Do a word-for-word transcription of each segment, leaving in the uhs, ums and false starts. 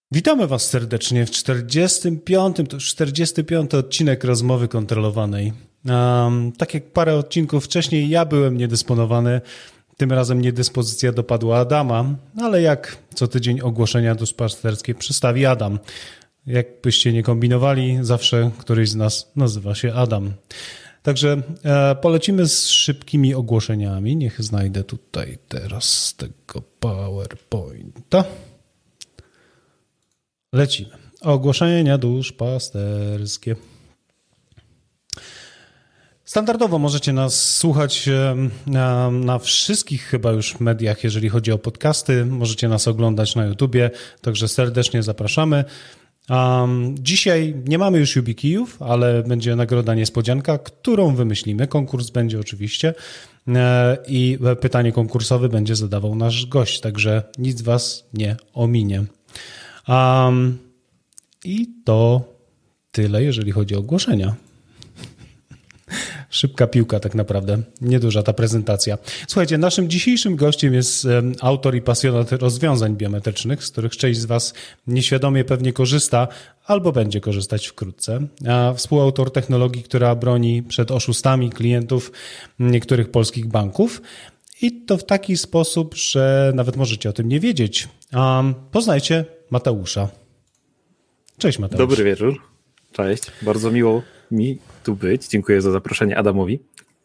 Witamy Was serdecznie w czterdziestym piątym, to już czterdziesty piąty odcinek Rozmowy Kontrolowanej. Um, tak jak parę odcinków wcześniej, ja byłem niedysponowany, tym razem niedyspozycja dopadła Adama, ale jak co tydzień ogłoszenia duszpasterskie przedstawi Adam. Jakbyście nie kombinowali, zawsze któryś z nas nazywa się Adam. Także e, polecimy z szybkimi ogłoszeniami. Niech znajdę tutaj teraz tego PowerPointa. Lecimy. Ogłoszenia duszpasterskie. Standardowo możecie nas słuchać na, na wszystkich chyba już mediach, jeżeli chodzi o podcasty. Możecie nas oglądać na YouTubie, także serdecznie zapraszamy. Um, dzisiaj nie mamy już YubiKeyów, ale będzie nagroda niespodzianka, którą wymyślimy. Konkurs będzie oczywiście e, i pytanie konkursowe będzie zadawał nasz gość, także nic was nie ominie. Um, I to tyle, jeżeli chodzi o ogłoszenia. Szybka piłka tak naprawdę, nieduża ta prezentacja. Słuchajcie, naszym dzisiejszym gościem jest autor i pasjonat rozwiązań biometrycznych, z których część z Was nieświadomie pewnie korzysta albo będzie korzystać wkrótce. A współautor technologii, która broni przed oszustami klientów niektórych polskich banków. I to w taki sposób, że nawet możecie o tym nie wiedzieć. Um, poznajcie Mateusza. Cześć Mateusz. Dobry wieczór. Cześć. Bardzo miło mi tu być. Dziękuję za zaproszenie Adamowi.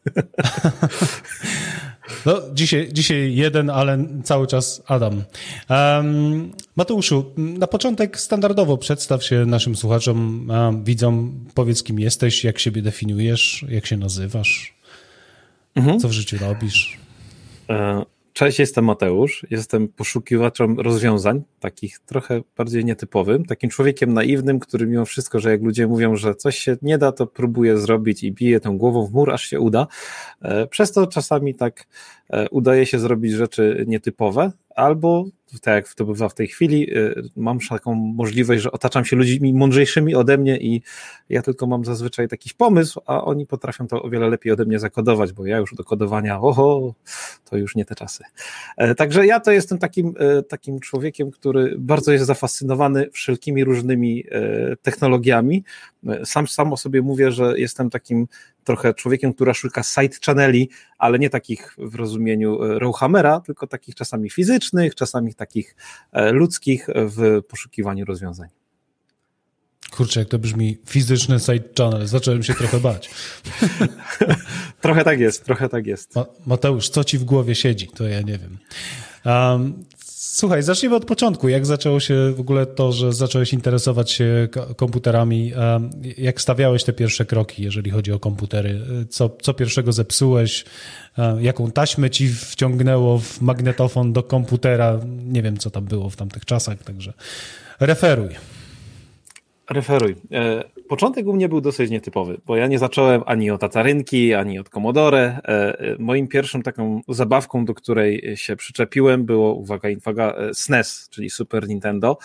No, dzisiaj, dzisiaj jeden, ale cały czas Adam. Um, Mateuszu, na początek standardowo przedstaw się naszym słuchaczom, um, widzom, powiedz kim jesteś, jak siebie definiujesz, jak się nazywasz, mhm. co w życiu robisz. Cześć, jestem Mateusz, jestem poszukiwaczem rozwiązań, takich trochę bardziej nietypowym, takim człowiekiem naiwnym, który mimo wszystko, że jak ludzie mówią, że coś się nie da, to próbuje zrobić i bije tą głową w mur, aż się uda. Przez to czasami tak udaje się zrobić rzeczy nietypowe, albo tak jak to bywa w tej chwili, mam taką możliwość, że otaczam się ludźmi mądrzejszymi ode mnie i ja tylko mam zazwyczaj jakiś pomysł, a oni potrafią to o wiele lepiej ode mnie zakodować, bo ja już do kodowania, oho, to już nie te czasy. Także ja to jestem takim, takim człowiekiem, który bardzo jest zafascynowany wszelkimi różnymi technologiami. Sam, sam o sobie mówię, że jestem takim trochę człowiekiem, który szuka side channeli, ale nie takich w rozumieniu Rowhammera, tylko takich czasami fizycznych, czasami takich ludzkich w poszukiwaniu rozwiązań. Kurczę, jak to brzmi, fizyczny side channel, zacząłem się trochę bać. Trochę tak jest, trochę tak jest. Ma- Mateusz, co ci w głowie siedzi? To ja nie wiem. Um, Słuchaj, zacznijmy od początku. Jak zaczęło się w ogóle to, że zacząłeś interesować się komputerami? Jak stawiałeś te pierwsze kroki, jeżeli chodzi o komputery? Co, co pierwszego zepsułeś? Jaką taśmę ci wciągnęło w magnetofon do komputera? Nie wiem, co tam było w tamtych czasach, także referuj. Referuj. Początek u mnie był dosyć nietypowy, bo ja nie zacząłem ani od Atarynki, ani od Commodore. Moim pierwszą taką zabawką, do której się przyczepiłem, było, uwaga, uwaga, S N E S, czyli Super Nintendo.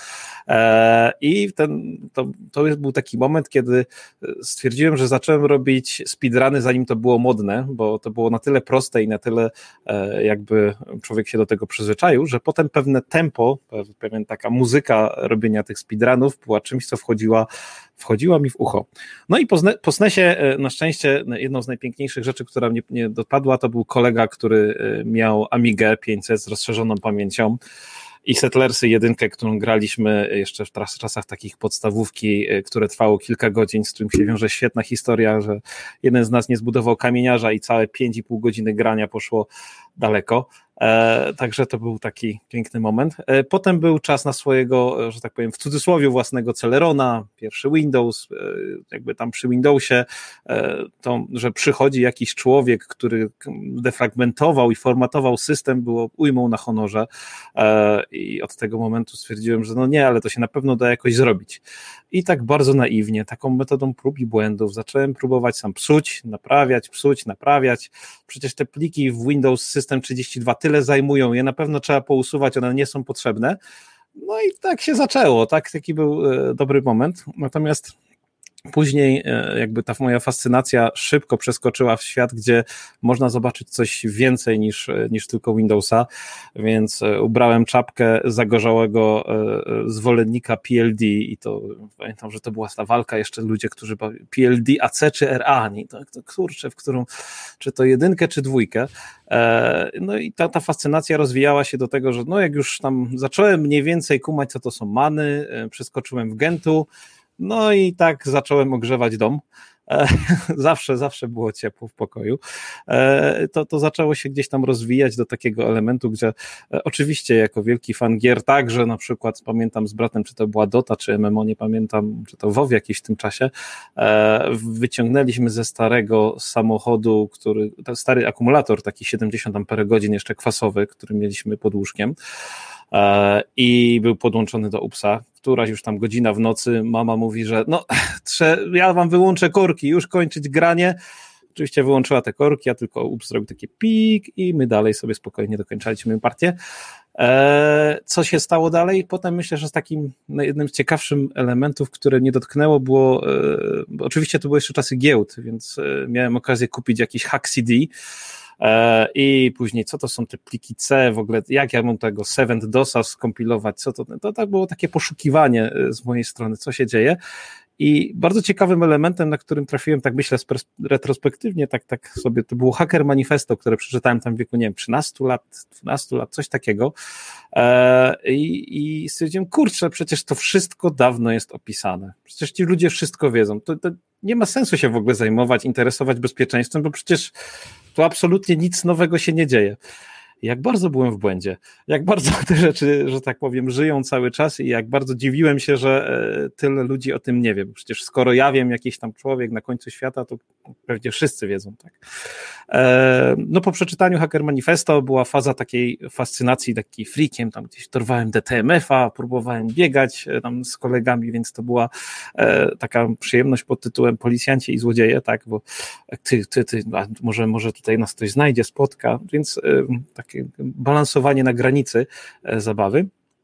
I ten, to, to był taki moment, kiedy stwierdziłem, że zacząłem robić speedruny, zanim to było modne, bo to było na tyle proste i na tyle jakby człowiek się do tego przyzwyczaił, że potem pewne tempo, pewien taka muzyka robienia tych speedrunów była czymś, co wchodziła wchodziła mi w ucho. No i po, po S N E S ie na szczęście jedną z najpiękniejszych rzeczy, która mnie, mnie dopadła, to był kolega, który miał Amigę pięćset z rozszerzoną pamięcią i Settlersy jedynkę, którą graliśmy jeszcze w czasach takich podstawówki, które trwało kilka godzin, z którym się wiąże świetna historia, że jeden z nas nie zbudował kamieniarza i całe pięć i pół godziny grania poszło daleko. E, także to był taki piękny moment. E, potem był czas na swojego, że tak powiem, w cudzysłowie własnego Celerona, pierwszy Windows, e, jakby tam przy Windowsie, e, to, że przychodzi jakiś człowiek, który defragmentował i formatował system, było ujmą na honorze e, i od tego momentu stwierdziłem, że no nie, ale to się na pewno da jakoś zrobić. I tak bardzo naiwnie, taką metodą prób i błędów zacząłem próbować sam psuć, naprawiać, psuć, naprawiać. Przecież te pliki w Windows System trzydzieści dwa tyle zajmują, je na pewno trzeba pousuwać, one nie są potrzebne. No i tak się zaczęło, tak, taki był e, dobry moment. Natomiast Później jakby ta moja fascynacja szybko przeskoczyła w świat, gdzie można zobaczyć coś więcej niż, niż tylko Windowsa, więc ubrałem czapkę zagorzałego zwolennika P L D i to pamiętam, że to była ta walka, jeszcze ludzie, którzy P L D A C czy R A, nie? To, to kurczę, w którą, czy to jedynkę, czy dwójkę. No i ta, ta fascynacja rozwijała się do tego, że no jak już tam zacząłem mniej więcej kumać, co to są many, przeskoczyłem w Gentu. No i tak zacząłem ogrzewać dom. Zawsze, zawsze było ciepło w pokoju. To, to zaczęło się gdzieś tam rozwijać do takiego elementu, gdzie oczywiście jako wielki fan gier także na przykład pamiętam z bratem, czy to była Dota, czy M M O, nie pamiętam, czy to WoW w jakiś w tym czasie, wyciągnęliśmy ze starego samochodu, który, stary akumulator, taki siedemdziesiąt amperogodzin jeszcze kwasowy, który mieliśmy pod łóżkiem, i był podłączony do U P S-a. Któraś już tam godzina w nocy, mama mówi, że no, trze, ja wam wyłączę korki, już kończyć granie. Oczywiście wyłączyła te korki, a tylko U P S zrobił takie pik i my dalej sobie spokojnie dokończaliśmy partię. Eee, co się stało dalej? Potem myślę, że z takim no, jednym z ciekawszych elementów, które mnie dotknęło, było, e, oczywiście to były jeszcze czasy giełd, więc e, miałem okazję kupić jakiś hack C D, i później co to są te pliki C, w ogóle jak ja mam tego Seventh DOSa skompilować, co to, to tak było takie poszukiwanie z mojej strony, co się dzieje. I bardzo ciekawym elementem, na którym trafiłem, tak myślę retrospektywnie, tak, tak sobie, to było Hacker Manifesto, które przeczytałem tam w wieku, nie wiem, trzynastu lat, dwunastu lat, coś takiego. I, i stwierdziłem, kurczę, przecież to wszystko dawno jest opisane. Przecież ci ludzie wszystko wiedzą. To, to nie ma sensu się w ogóle zajmować, interesować bezpieczeństwem, bo przecież tu absolutnie nic nowego się nie dzieje. Jak bardzo byłem w błędzie, jak bardzo te rzeczy, że tak powiem, żyją cały czas i jak bardzo dziwiłem się, że tyle ludzi o tym nie wie. Przecież skoro ja wiem, jakiś tam człowiek na końcu świata, to pewnie wszyscy wiedzą, tak. No po przeczytaniu Hacker Manifesto była faza takiej fascynacji, taki freakiem, tam gdzieś dorwałem D T M F-a, próbowałem biegać tam z kolegami, więc to była taka przyjemność pod tytułem Policjanci i złodzieje, tak, bo ty, ty, ty, a może, może tutaj nas ktoś znajdzie, spotka, więc tak balansowanie na granicy zabawy.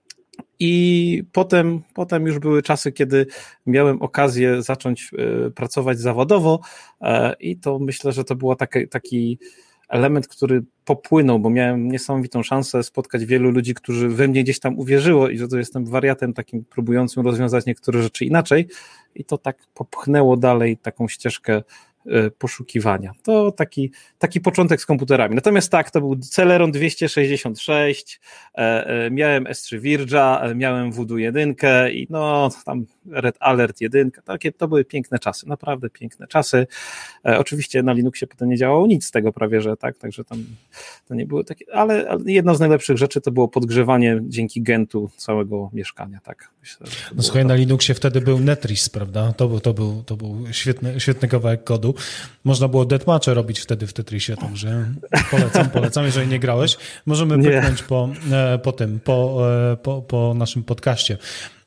I potem, potem już były czasy, kiedy miałem okazję zacząć pracować zawodowo i to myślę, że to był taki, taki element, który popłynął, bo miałem niesamowitą szansę spotkać wielu ludzi, którzy we mnie gdzieś tam uwierzyło i że to jestem wariatem takim próbującym rozwiązać niektóre rzeczy inaczej i to tak popchnęło dalej taką ścieżkę poszukiwania. To taki, taki początek z komputerami. Natomiast tak, to był Celeron dwieście sześćdziesiąt sześć, e, e, miałem S trzy Virgia, e, miałem Voodoo jeden i no tam Red Alert jeden, takie to były piękne czasy, naprawdę piękne czasy. E, oczywiście na Linuxie potem nie działało nic z tego prawie, że tak, także tam to nie było takie, ale, ale jedną z najlepszych rzeczy to było podgrzewanie dzięki Gentu całego mieszkania, tak. Myślę, no słuchaj, to... na Linuxie wtedy był Netris, prawda? To był, to był, to był świetny, świetny kawałek kodu. Można było deathmatche robić wtedy w Tetrisie, także polecam, polecam, jeżeli nie grałeś. Możemy pyknąć po, po tym, po, po, po naszym podcaście.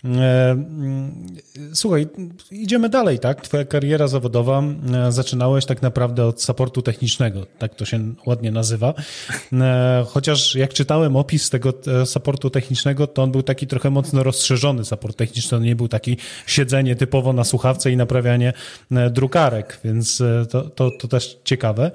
Słuchaj, idziemy dalej, tak? Twoja kariera zawodowa, zaczynałeś tak naprawdę od supportu technicznego, tak to się ładnie nazywa. Chociaż jak czytałem opis tego supportu technicznego, to on był taki trochę mocno rozszerzony support techniczny, to nie był taki siedzenie typowo na słuchawce i naprawianie drukarek, więc to, to, to też ciekawe.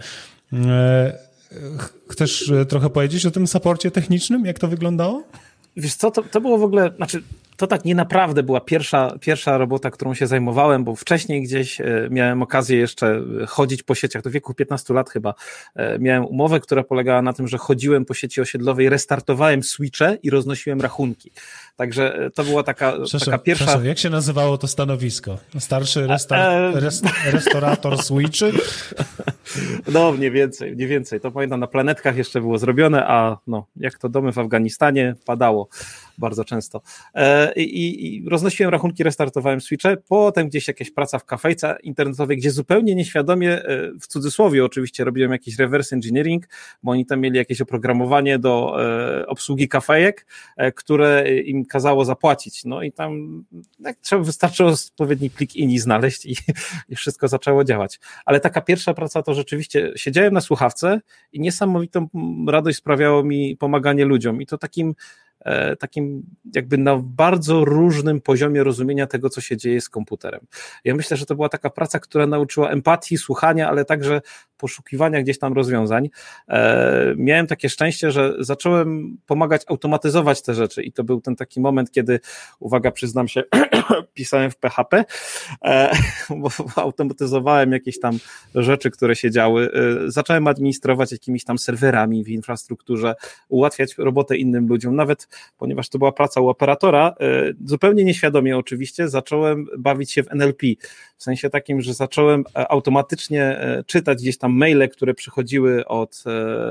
Chcesz trochę powiedzieć o tym supporcie technicznym, jak to wyglądało? Wiesz co, to, to było w ogóle, znaczy to tak nie naprawdę była pierwsza, pierwsza robota, którą się zajmowałem, bo wcześniej gdzieś miałem okazję jeszcze chodzić po sieciach, do wieku piętnastu lat chyba, miałem umowę, która polegała na tym, że chodziłem po sieci osiedlowej, restartowałem switche i roznosiłem rachunki. Także to była taka, taka pierwsza... Jak się nazywało to stanowisko? Starszy restar... rest... restaurator switchy? No, mniej więcej, mniej więcej. To pamiętam, na Planetkach jeszcze było zrobione, a no, jak to domy w Afganistanie, padało bardzo często. I, i, i roznosiłem rachunki, restartowałem switche, potem gdzieś jakaś praca w kafejce internetowej, gdzie zupełnie nieświadomie, w cudzysłowie oczywiście, robiłem jakiś reverse engineering, bo oni tam mieli jakieś oprogramowanie do e, obsługi kafejek, e, które im kazało zapłacić. No i tam tak, trzeba, wystarczyło odpowiedni plik I N I znaleźć i, i wszystko zaczęło działać. Ale taka pierwsza praca to rzeczywiście siedziałem na słuchawce i niesamowitą radość sprawiało mi pomaganie ludziom i to takim takim jakby na bardzo różnym poziomie rozumienia tego, co się dzieje z komputerem. Ja myślę, że to była taka praca, która nauczyła empatii, słuchania, ale także poszukiwania gdzieś tam rozwiązań. Miałem takie szczęście, że zacząłem pomagać automatyzować te rzeczy i to był ten taki moment, kiedy, uwaga, przyznam się, pisałem w P H P, bo automatyzowałem jakieś tam rzeczy, które się działy. Zacząłem administrować jakimiś tam serwerami w infrastrukturze, ułatwiać robotę innym ludziom, nawet ponieważ to była praca u operatora, zupełnie nieświadomie oczywiście, zacząłem bawić się w N L P, w sensie takim, że zacząłem automatycznie czytać gdzieś tam maile, które przychodziły od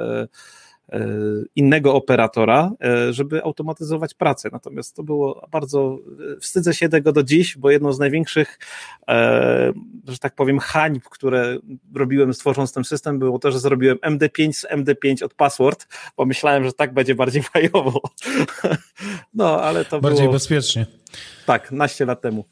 innego operatora, żeby automatyzować pracę. Natomiast to było bardzo, wstydzę się tego do dziś, bo jedną z największych, że tak powiem, hańb, które robiłem stworząc ten system, było to, że zrobiłem M D pięć z M D pięć od password, bo myślałem, że tak będzie bardziej fajowo. No, ale to bardziej było... bezpiecznie. Tak, naście lat temu.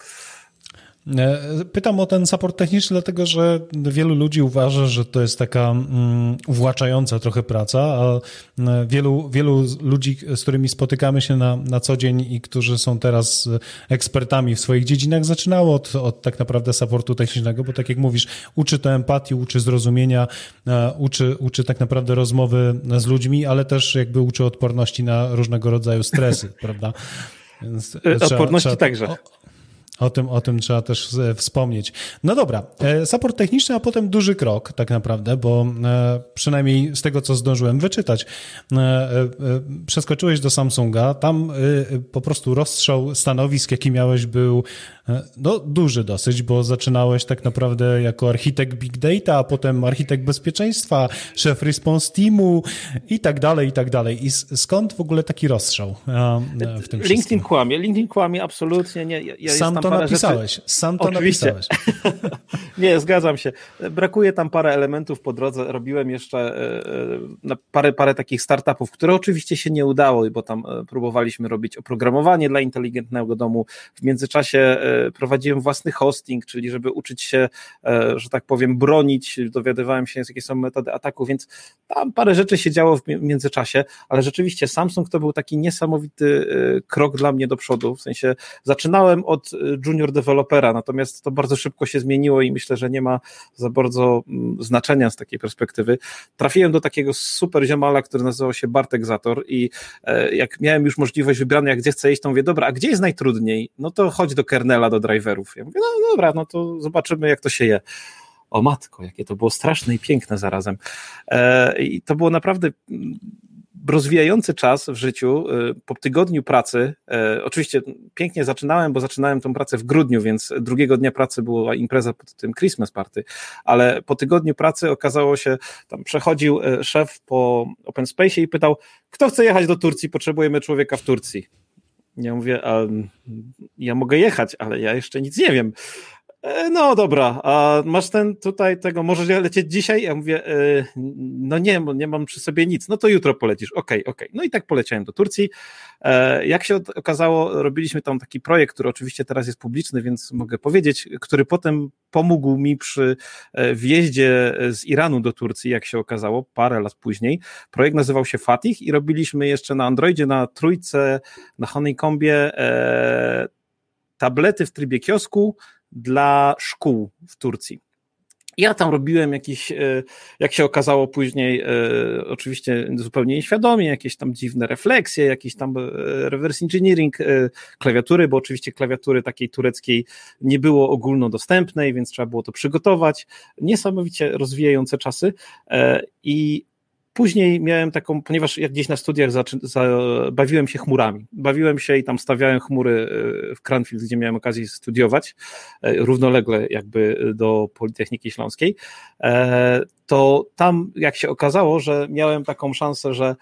Pytam o ten support techniczny, dlatego że wielu ludzi uważa, że to jest taka um, uwłaczająca trochę praca, a wielu, wielu ludzi, z którymi spotykamy się na, na co dzień i którzy są teraz ekspertami w swoich dziedzinach, zaczynało od, od tak naprawdę supportu technicznego, bo tak jak mówisz, uczy to empatii, uczy zrozumienia, uczy, uczy tak naprawdę rozmowy z ludźmi, ale też jakby uczy odporności na różnego rodzaju stresy, prawda? Więc odporności trzeba, także. O, O tym, o tym trzeba też wspomnieć. No dobra, support techniczny, a potem duży krok tak naprawdę, bo przynajmniej z tego, co zdążyłem wyczytać, przeskoczyłeś do Samsunga, tam po prostu rozstrzał stanowisk, jaki miałeś, był no, duży dosyć, bo zaczynałeś tak naprawdę jako architekt Big Data, a potem architekt bezpieczeństwa, szef response teamu i tak dalej, i tak dalej. I skąd w ogóle taki rozstrzał w tym LinkedIn wszystkim? kłamie, LinkedIn kłamie, absolutnie nie. Ja, ja Sam to napisałeś, rzeczy... sam to Oczywiście. napisałeś. Nie, zgadzam się. Brakuje tam parę elementów po drodze. Robiłem jeszcze parę, parę takich startupów, które oczywiście się nie udało, bo tam próbowaliśmy robić oprogramowanie dla inteligentnego domu. W międzyczasie prowadziłem własny hosting, czyli żeby uczyć się, że tak powiem, bronić, dowiadywałem się, jakie są metody ataku, więc tam parę rzeczy się działo w międzyczasie, ale rzeczywiście Samsung to był taki niesamowity krok dla mnie do przodu, w sensie zaczynałem od junior dewelopera, natomiast to bardzo szybko się zmieniło i myślę, że nie ma za bardzo znaczenia z takiej perspektywy. Trafiłem do takiego super ziomala, który nazywał się Bartek Zator i jak miałem już możliwość wybrania, gdzie chcę iść, to mówię, dobra, a gdzie jest najtrudniej? No to chodź do kernela, do driverów. Ja mówię, no dobra, no to zobaczymy, jak to się je. O matko, jakie to było straszne i piękne zarazem. I to było naprawdę rozwijający czas w życiu, po tygodniu pracy, oczywiście pięknie zaczynałem, bo zaczynałem tą pracę w grudniu, więc drugiego dnia pracy była impreza pod tym Christmas party, ale po tygodniu pracy okazało się, tam przechodził szef po Open Space i pytał, kto chce jechać do Turcji, potrzebujemy człowieka w Turcji. Ja mówię, a ja mogę jechać, ale ja jeszcze nic nie wiem. No dobra, a masz ten tutaj tego, możesz lecieć dzisiaj? Ja mówię, no nie, nie mam przy sobie nic, no to jutro polecisz, okej, okay, okej. Okay. No i tak poleciałem do Turcji. Jak się okazało, robiliśmy tam taki projekt, który oczywiście teraz jest publiczny, więc mogę powiedzieć, który potem pomógł mi przy wjeździe z Iranu do Turcji, jak się okazało, parę lat później. Projekt nazywał się Fatih i robiliśmy jeszcze na Androidzie, na Trójce, na Honeycombie e, tablety w trybie kiosku dla szkół w Turcji. Ja tam robiłem jakieś, jak się okazało później, oczywiście zupełnie nieświadomie, jakieś tam dziwne refleksje, jakiś tam reverse engineering klawiatury, bo oczywiście klawiatury takiej tureckiej nie było ogólnodostępnej, więc trzeba było to przygotować. Niesamowicie rozwijające czasy i później miałem taką, ponieważ jak gdzieś na studiach zaczy, za, bawiłem się chmurami. Bawiłem się i tam stawiałem chmury w Cranfield, gdzie miałem okazję studiować, równolegle jakby do Politechniki Śląskiej. To tam, jak się okazało, że miałem taką szansę, że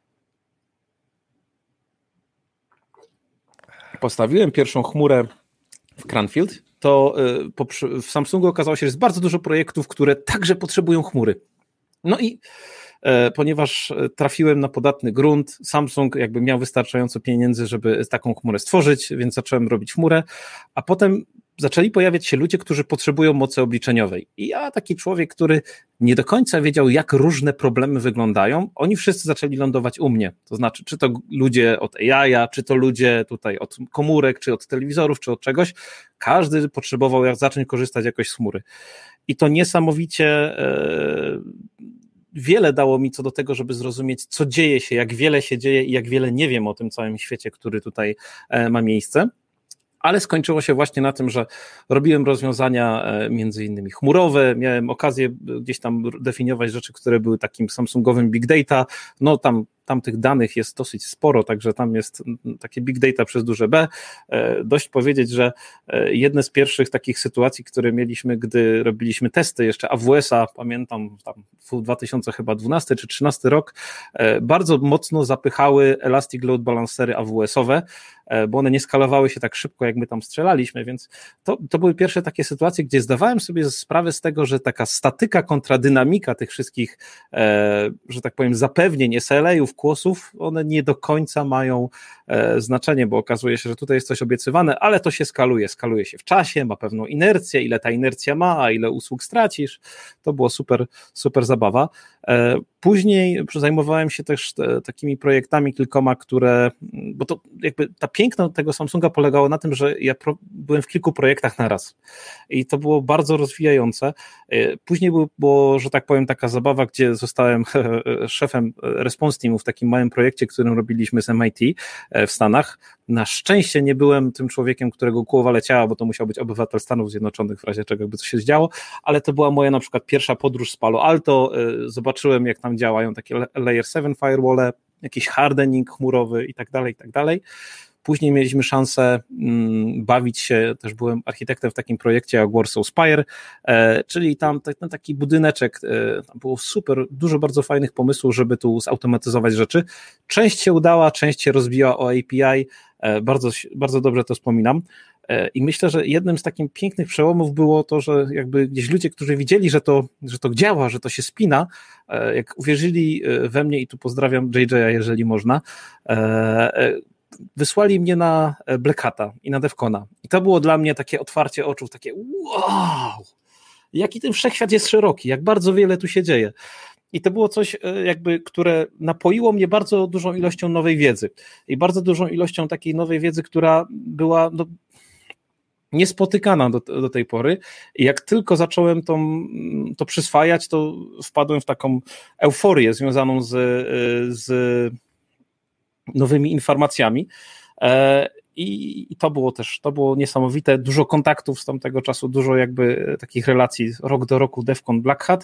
postawiłem pierwszą chmurę w Cranfield, to w Samsungu okazało się, że jest bardzo dużo projektów, które także potrzebują chmury. No i ponieważ trafiłem na podatny grunt, Samsung jakby miał wystarczająco pieniędzy, żeby taką chmurę stworzyć, więc zacząłem robić chmurę, a potem zaczęli pojawiać się ludzie, którzy potrzebują mocy obliczeniowej. I ja, taki człowiek, który nie do końca wiedział, jak różne problemy wyglądają, oni wszyscy zaczęli lądować u mnie. To znaczy, czy to ludzie od A I a, czy to ludzie tutaj od komórek, czy od telewizorów, czy od czegoś. Każdy potrzebował jak zacząć korzystać jakoś z chmury. I to niesamowicie e, wiele dało mi co do tego, żeby zrozumieć, co dzieje się, jak wiele się dzieje i jak wiele nie wiem o tym całym świecie, który tutaj e, ma miejsce. Ale skończyło się właśnie na tym, że robiłem rozwiązania między innymi chmurowe, miałem okazję gdzieś tam definiować rzeczy, które były takim Samsungowym big data, no tam Tam tych danych jest dosyć sporo, także tam jest takie big data przez duże B. Dość powiedzieć, że jedne z pierwszych takich sytuacji, które mieliśmy, gdy robiliśmy testy jeszcze A W S a, pamiętam tam w dwa tysiące dwunasty czy trzynasty rok, bardzo mocno zapychały Elastic Load Balancery A W S owe, bo one nie skalowały się tak szybko, jak my tam strzelaliśmy, więc to, to były pierwsze takie sytuacje, gdzie zdawałem sobie sprawę z tego, że taka statyka kontra dynamika tych wszystkich, że tak powiem, zapewnień, S L A-ów, kłosów, one nie do końca mają e, znaczenie, bo okazuje się, że tutaj jest coś obiecywane, ale to się skaluje, skaluje się w czasie, ma pewną inercję, ile ta inercja ma, a ile usług stracisz, to było super, super zabawa. E, później zajmowałem się też te, takimi projektami kilkoma, które, bo to jakby ta piękno tego Samsunga polegało na tym, że ja pro, byłem w kilku projektach naraz i to było bardzo rozwijające. E, później było, było, że tak powiem, taka zabawa, gdzie zostałem szefem response teamu w takim małym projekcie, którym robiliśmy z M I T w Stanach. Na szczęście nie byłem tym człowiekiem, którego głowa leciała, bo to musiał być obywatel Stanów Zjednoczonych w razie czego by coś się zdziało, ale to była moja na przykład pierwsza podróż z Palo Alto, zobaczyłem jak tam działają takie layer siedem firewall, jakiś hardening chmurowy i tak dalej, i tak dalej. Później mieliśmy szansę mm, bawić się, też byłem architektem w takim projekcie jak Warsaw Spire, e, czyli tam ten taki budyneczek, e, tam było super, dużo bardzo fajnych pomysłów, żeby tu zautomatyzować rzeczy. Część się udała, część się rozbiła o A P I, e, bardzo, bardzo dobrze to wspominam. E, I myślę, że jednym z takich pięknych przełomów było to, że jakby gdzieś ludzie, którzy widzieli, że to, że to działa, że to się spina, e, jak uwierzyli we mnie, i tu pozdrawiam J J a, jeżeli można, e, e, wysłali mnie na Black Hata i na Defcona. I to było dla mnie takie otwarcie oczu, takie wow, jaki ten wszechświat jest szeroki, jak bardzo wiele tu się dzieje. I to było coś jakby, które napoiło mnie bardzo dużą ilością nowej wiedzy i bardzo dużą ilością takiej nowej wiedzy, która była no, niespotykana do, do tej pory. I jak tylko zacząłem to, to przyswajać, to wpadłem w taką euforię związaną z, z nowymi informacjami i, i to było też, to było niesamowite, dużo kontaktów z tamtego czasu, dużo jakby takich relacji rok do roku Defcon Black Hat.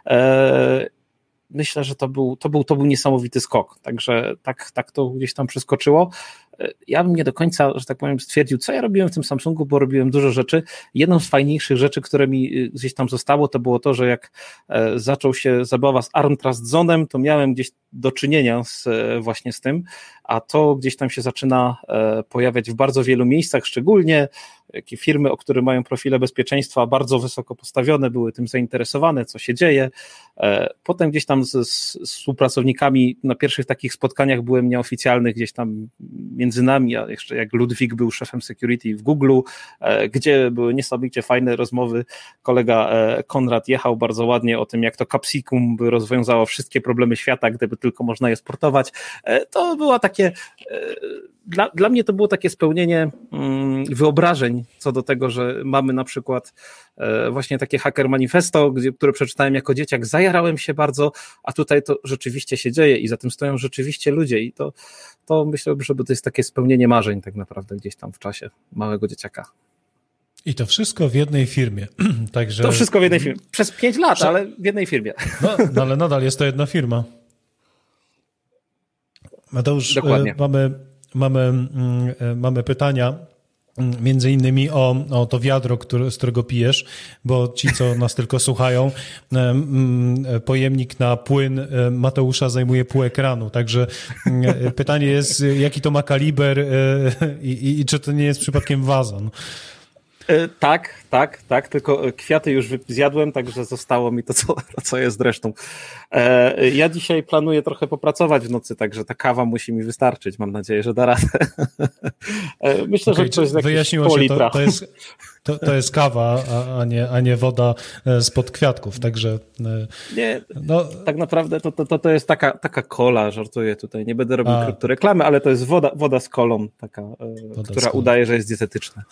Myślę, że to był, to był, to był niesamowity skok, także tak, tak to gdzieś tam przeskoczyło. Ja bym nie do końca, że tak powiem, stwierdził, co ja robiłem w tym Samsungu, bo robiłem dużo rzeczy. Jedną z fajniejszych rzeczy, które mi gdzieś tam zostało, to było to, że jak zaczął się zabawa z Arm Trust Zone'em, to miałem gdzieś do czynienia z, właśnie z tym, a to gdzieś tam się zaczyna pojawiać w bardzo wielu miejscach, szczególnie takie firmy, o które mają profile bezpieczeństwa bardzo wysoko postawione, były tym zainteresowane, co się dzieje. Potem gdzieś tam z, z współpracownikami na pierwszych takich spotkaniach byłem nieoficjalnych, gdzieś tam między nami, a jeszcze jak Ludwik był szefem security w Google, gdzie były niesamowicie fajne rozmowy. Kolega Konrad jechał bardzo ładnie o tym, jak to Capsicum by rozwiązało wszystkie problemy świata, gdyby tylko można je sportować. To było takie, dla, dla mnie to było takie spełnienie wyobrażeń co do tego, że mamy na przykład właśnie takie Hacker Manifesto, gdzie, które przeczytałem jako dzieciak, zajarałem się bardzo, a tutaj to rzeczywiście się dzieje i za tym stoją rzeczywiście ludzie i to, to myślę, że to jest takie spełnienie marzeń tak naprawdę gdzieś tam w czasie małego dzieciaka. I to wszystko w jednej firmie. Także... To wszystko w jednej firmie. Przez pięć lat, Prze... ale w jednej firmie. No, no ale nadal jest to jedna firma. Mateusz, Dokładnie. mamy, mamy, mamy pytania między innymi o, o to wiadro, który, z którego pijesz, bo ci, co nas tylko słuchają, pojemnik na płyn Mateusza zajmuje pół ekranu, także pytanie jest, jaki to ma kaliber i, i, i czy to nie jest przypadkiem wazon? E, tak, tak, tak, tylko kwiaty już zjadłem, także zostało mi to, co, to, co jest resztą. E, ja dzisiaj planuję trochę popracować w nocy, także ta kawa musi mi wystarczyć. Mam nadzieję, że da radę. E, myślę, okay, że to jest jakieś pół litra. To, to, jest, to, to jest kawa, a, a, nie, a nie woda spod kwiatków, także... Nie, no, tak naprawdę to, to, to jest taka, taka kola, żartuję tutaj, nie będę robił kryptoreklamy, ale to jest woda, woda z kolą, taka, woda która udaje, że jest dietetyczna.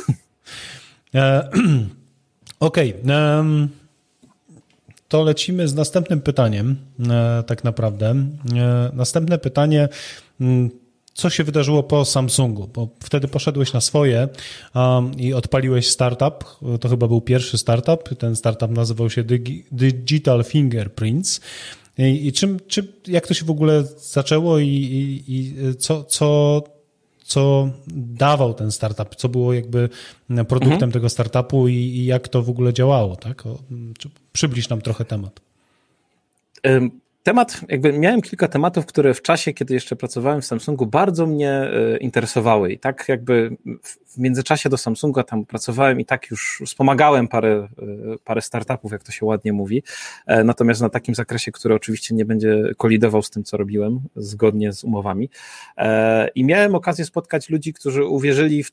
Okej, okay. To lecimy z następnym pytaniem, tak naprawdę. Następne pytanie, co się wydarzyło po Samsungu? Bo wtedy poszedłeś na swoje i odpaliłeś startup, to chyba był pierwszy startup, ten startup nazywał się Digital Fingerprints. I, i czym, czym, jak to się w ogóle zaczęło i, i, i co, co co dawał ten startup, co było jakby produktem mhm. tego startupu i, i jak to w ogóle działało, tak? O, przybliż nam trochę temat. Temat, jakby miałem kilka tematów, które w czasie, kiedy jeszcze pracowałem w Samsungu, bardzo mnie interesowały i tak jakby w międzyczasie do Samsunga tam pracowałem i tak już wspomagałem parę, parę startupów, jak to się ładnie mówi, natomiast na takim zakresie, który oczywiście nie będzie kolidował z tym, co robiłem, zgodnie z umowami. I miałem okazję spotkać ludzi, którzy uwierzyli w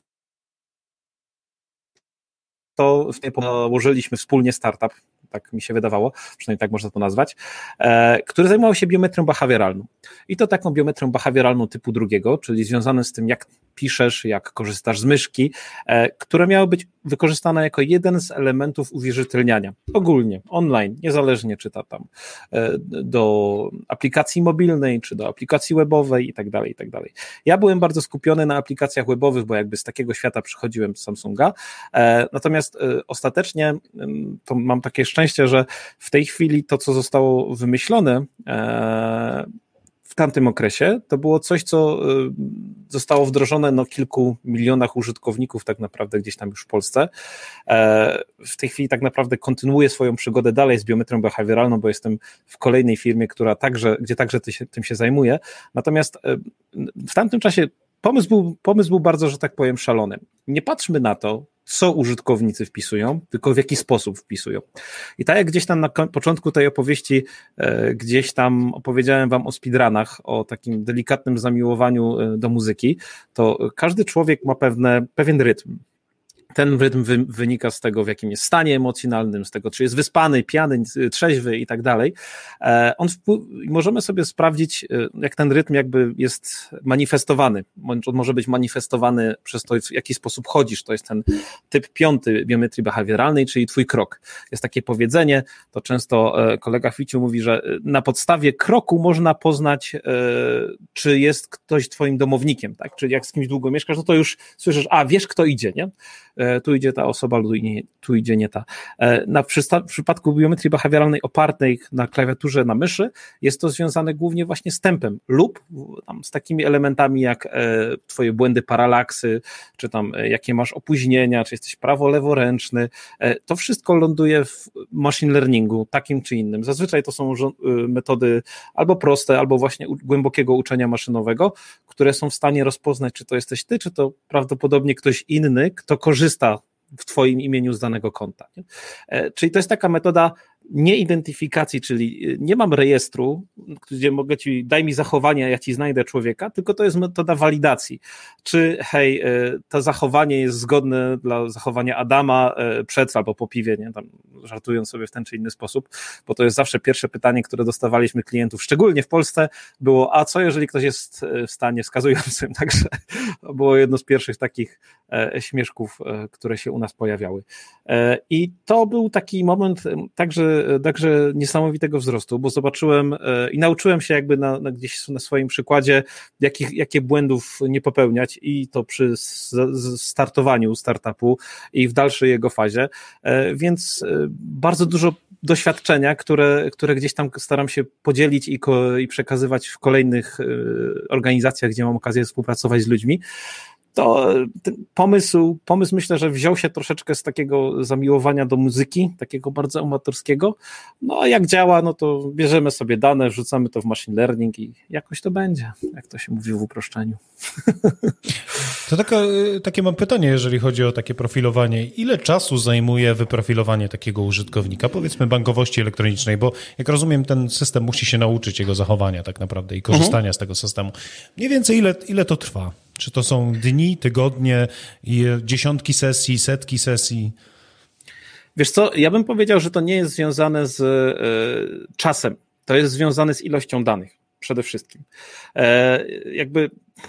to, założyliśmy wspólnie startup, tak mi się wydawało, przynajmniej tak można to nazwać, e, który zajmował się biometrią behawioralną. I to taką biometrią behawioralną typu drugiego, czyli związaną z tym, jak piszesz, jak korzystasz z myszki, e, które miały być wykorzystane jako jeden z elementów uwierzytelniania. Ogólnie, online, niezależnie czy to tam e, do aplikacji mobilnej, czy do aplikacji webowej i tak dalej, i tak dalej. Ja byłem bardzo skupiony na aplikacjach webowych, bo jakby z takiego świata przychodziłem z Samsunga, e, natomiast e, ostatecznie e, to mam takie szczęście, że w tej chwili to, co zostało wymyślone e, w tamtym okresie, to było coś, co zostało wdrożone na kilku milionach użytkowników tak naprawdę gdzieś tam już w Polsce. W tej chwili tak naprawdę kontynuuję swoją przygodę dalej z biometrią behawioralną, bo jestem w kolejnej firmie, która także, gdzie także tym się zajmuje. Natomiast w tamtym czasie pomysł był, pomysł był bardzo, że tak powiem, szalony. Nie patrzmy na to, co użytkownicy wpisują, tylko w jaki sposób wpisują. I tak jak gdzieś tam na początku tej opowieści, e, gdzieś tam opowiedziałem wam o speedrunach, o takim delikatnym zamiłowaniu do muzyki, to każdy człowiek ma pewne, pewien rytm. Ten rytm wy, wynika z tego, w jakim jest stanie emocjonalnym, z tego, czy jest wyspany, pijany, trzeźwy i tak dalej. On wpływ, możemy sobie sprawdzić, jak ten rytm jakby jest manifestowany. On może być manifestowany przez to, w jaki sposób chodzisz. To jest ten typ piąty biometrii behawioralnej, czyli twój krok. Jest takie powiedzenie, to często kolega Chwiciu mówi, że na podstawie kroku można poznać, czy jest ktoś twoim domownikiem, tak? Czyli jak z kimś długo mieszkasz, no to już słyszysz, a wiesz, kto idzie, nie? Tu idzie ta osoba, tu, nie, tu idzie nie ta. Na przysta- w przypadku biometrii behawioralnej opartej na klawiaturze, na myszy, jest to związane głównie właśnie z tempem lub tam z takimi elementami jak e, twoje błędy paralaksy, czy tam e, jakie masz opóźnienia, czy jesteś prawo-leworęczny. E, to wszystko ląduje w machine learningu, takim czy innym. Zazwyczaj to są żo- metody albo proste, albo właśnie u- głębokiego uczenia maszynowego, które są w stanie rozpoznać, czy to jesteś ty, czy to prawdopodobnie ktoś inny, kto korzysta w twoim imieniu z danego konta. Nie? E, czyli to jest taka metoda nieidentyfikacji, czyli nie mam rejestru, gdzie mogę ci, daj mi zachowanie, a ja ci znajdę człowieka, tylko to jest metoda walidacji. Czy hej, to zachowanie jest zgodne dla zachowania Adama przed albo po piwie, nie? Tam żartując sobie w ten czy inny sposób, bo to jest zawsze pierwsze pytanie, które dostawaliśmy klientów, szczególnie w Polsce, było, a co jeżeli ktoś jest w stanie wskazującym, także to było jedno z pierwszych takich śmieszków, które się u nas pojawiały. I to był taki moment także Także niesamowitego wzrostu, bo zobaczyłem i nauczyłem się jakby na, na gdzieś na swoim przykładzie, jakich, jakie błędów nie popełniać i to przy startowaniu startupu i w dalszej jego fazie, więc bardzo dużo doświadczenia, które, które gdzieś tam staram się podzielić i, ko, i przekazywać w kolejnych organizacjach, gdzie mam okazję współpracować z ludźmi. To ten pomysł, pomysł myślę, że wziął się troszeczkę z takiego zamiłowania do muzyki, takiego bardzo amatorskiego, no a jak działa, no to bierzemy sobie dane, wrzucamy to w machine learning i jakoś to będzie, jak to się mówi w uproszczeniu. To taka, takie mam pytanie, jeżeli chodzi o takie profilowanie. Ile czasu zajmuje wyprofilowanie takiego użytkownika, powiedzmy bankowości elektronicznej, bo jak rozumiem, ten system musi się nauczyć jego zachowania tak naprawdę i korzystania mhm. z tego systemu. Mniej więcej ile, ile to trwa? Czy to są dni, tygodnie, dziesiątki sesji, setki sesji? Wiesz co, ja bym powiedział, że to nie jest związane z y, czasem. To jest związane z ilością danych przede wszystkim. E, jakby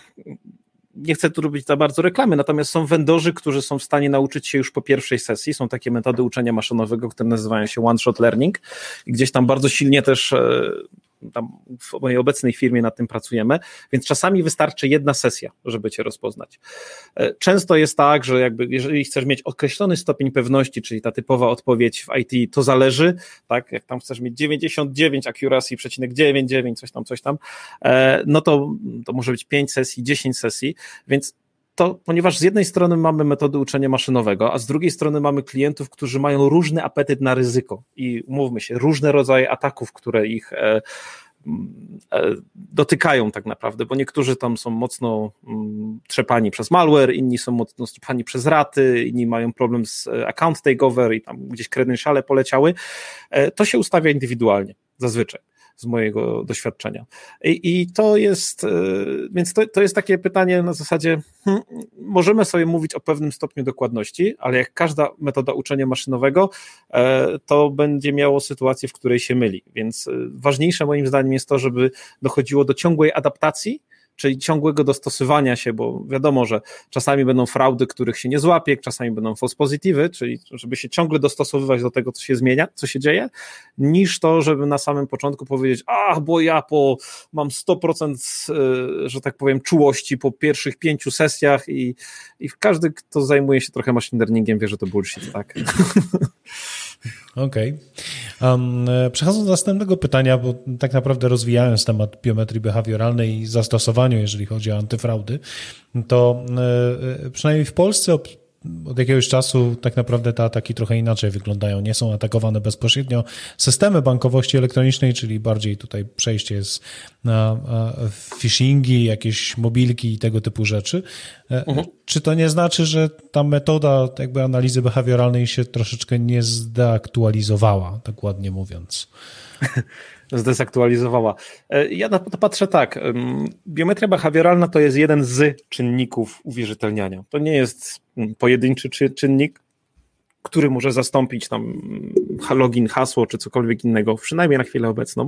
nie chcę tu robić za bardzo reklamy, natomiast są vendorzy, którzy są w stanie nauczyć się już po pierwszej sesji. Są takie metody uczenia maszynowego, które nazywają się one-shot learning i gdzieś tam bardzo silnie też tam w mojej obecnej firmie nad tym pracujemy, więc czasami wystarczy jedna sesja, żeby cię rozpoznać. Często jest tak, że jakby jeżeli chcesz mieć określony stopień pewności, czyli ta typowa odpowiedź w I T, to zależy, tak, jak tam chcesz mieć dziewięćdziesiąt dziewięć accuracy, przecinek dziewięćdziesiąt dziewięć, coś tam, coś tam, no to, to może być pięć sesji, dziesięć sesji, więc to, ponieważ z jednej strony mamy metody uczenia maszynowego, a z drugiej strony mamy klientów, którzy mają różny apetyt na ryzyko i umówmy się, różne rodzaje ataków, które ich e, e, dotykają tak naprawdę, bo niektórzy tam są mocno m, trzepani przez malware, inni są mocno trzepani przez raty, inni mają problem z account takeover i tam gdzieś credentiale poleciały. E, to się ustawia indywidualnie, zazwyczaj. Z mojego doświadczenia. I, i to jest, więc to, to jest takie pytanie na zasadzie, hmm, możemy sobie mówić o pewnym stopniu dokładności, ale jak każda metoda uczenia maszynowego, to będzie miało sytuację, w której się myli. Więc ważniejsze moim zdaniem jest to, żeby dochodziło do ciągłej adaptacji, czyli ciągłego dostosowania się, bo wiadomo, że czasami będą fraudy, których się nie złapie, czasami będą false positive, czyli żeby się ciągle dostosowywać do tego, co się zmienia, co się dzieje, niż to, żeby na samym początku powiedzieć, ach, bo ja po, mam sto procent, że tak powiem, czułości po pierwszych pięciu sesjach i, i każdy, kto zajmuje się trochę machine learningiem, wie, że to bullshit, tak? Okej. Okay. Um, przechodząc do następnego pytania, bo tak naprawdę rozwijając temat biometrii behawioralnej i zastosowaniu, jeżeli chodzi o antyfraudy, to y, przynajmniej w Polsce od jakiegoś czasu tak naprawdę te ataki trochę inaczej wyglądają. Nie są atakowane bezpośrednio systemy bankowości elektronicznej, czyli bardziej tutaj przejście jest na phishingi, jakieś mobilki i tego typu rzeczy. Mhm. Czy to nie znaczy, że ta metoda jakby analizy behawioralnej się troszeczkę nie zdeaktualizowała, tak ładnie mówiąc? Zdezaktualizowała. Ja na to patrzę tak. Biometria behawioralna to jest jeden z czynników uwierzytelniania. To nie jest pojedynczy czynnik, który może zastąpić tam login, hasło czy cokolwiek innego, przynajmniej na chwilę obecną.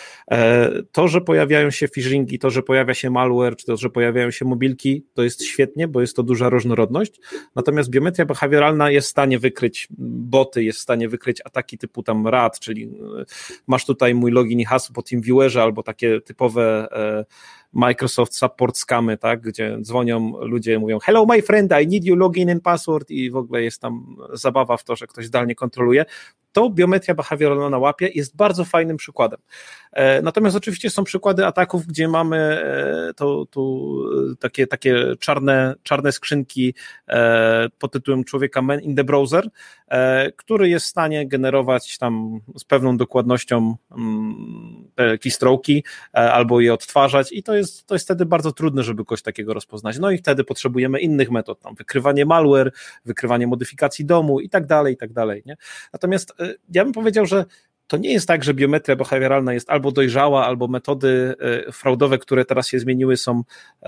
To, że pojawiają się phishingi, to, że pojawia się malware, czy to, że pojawiają się mobilki, to jest świetnie, bo jest to duża różnorodność. Natomiast biometria behawioralna jest w stanie wykryć boty, jest w stanie wykryć ataki typu tam rat, czyli masz tutaj mój login i hasło po TeamViewerze albo takie typowe Microsoft Support scamy, tak, gdzie dzwonią ludzie, mówią hello my friend, I need your login and password i w ogóle jest tam zabawa w to, że ktoś zdalnie kontroluje. To biometria behawioralna na łapie jest bardzo fajnym przykładem. Natomiast oczywiście są przykłady ataków, gdzie mamy to, to takie, takie czarne, czarne skrzynki pod tytułem człowieka man in the browser, który jest w stanie generować tam z pewną dokładnością te keystroke'i albo je odtwarzać i to jest, to jest wtedy bardzo trudne, żeby kogoś takiego rozpoznać. No i wtedy potrzebujemy innych metod, tam wykrywanie malware, wykrywanie modyfikacji domu i tak dalej, i tak dalej, nie? Natomiast ja bym powiedział, że to nie jest tak, że biometria behawioralna jest albo dojrzała, albo metody fraudowe, które teraz się zmieniły, są,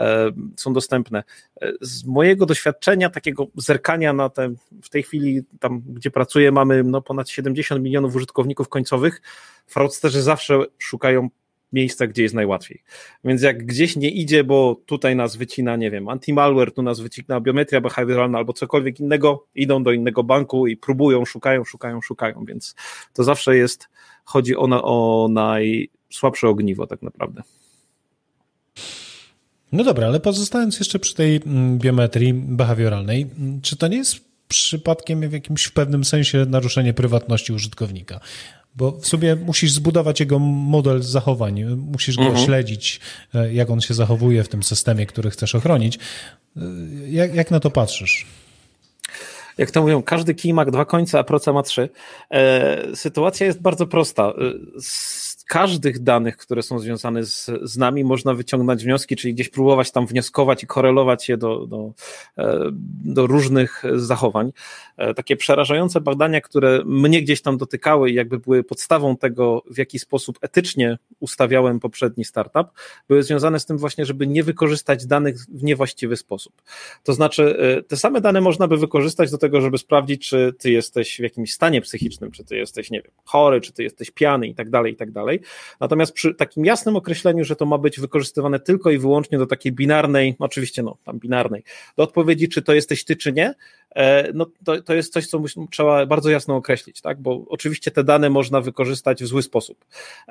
są dostępne. Z mojego doświadczenia, takiego zerkania na te, w tej chwili tam, gdzie pracuję, mamy no, ponad siedemdziesiąt milionów użytkowników końcowych. Fraudsterzy zawsze szukają miejsca, gdzie jest najłatwiej. Więc jak gdzieś nie idzie, bo tutaj nas wycina, nie wiem, anti-malware, tu nas wycina biometria behawioralna albo cokolwiek innego, idą do innego banku i próbują, szukają, szukają, szukają, więc to zawsze jest, chodzi o, na, o najsłabsze ogniwo tak naprawdę. No dobra, ale pozostając jeszcze przy tej biometrii behawioralnej, czy to nie jest przypadkiem w jakimś w pewnym sensie naruszenie prywatności użytkownika? Bo w sumie musisz zbudować jego model zachowań, musisz go mhm. śledzić, jak on się zachowuje w tym systemie, który chcesz ochronić. Jak, jak na to patrzysz? Jak to mówią, każdy kij ma dwa końce, a proca ma trzy. E, sytuacja jest bardzo prosta. każdych danych, które są związane z, z nami, można wyciągnąć wnioski, czyli gdzieś próbować tam wnioskować i korelować je do, do, do różnych zachowań. Takie przerażające badania, które mnie gdzieś tam dotykały i jakby były podstawą tego, w jaki sposób etycznie ustawiałem poprzedni startup, były związane z tym właśnie, żeby nie wykorzystać danych w niewłaściwy sposób. To znaczy, te same dane można by wykorzystać do tego, żeby sprawdzić, czy ty jesteś w jakimś stanie psychicznym, czy ty jesteś, nie wiem, chory, czy ty jesteś pijany i tak dalej, i tak dalej. Natomiast przy takim jasnym określeniu, że to ma być wykorzystywane tylko i wyłącznie do takiej binarnej, oczywiście no, tam binarnej, do odpowiedzi, czy to jesteś ty, czy nie, no to, to jest coś, co trzeba bardzo jasno określić, tak, bo oczywiście te dane można wykorzystać w zły sposób.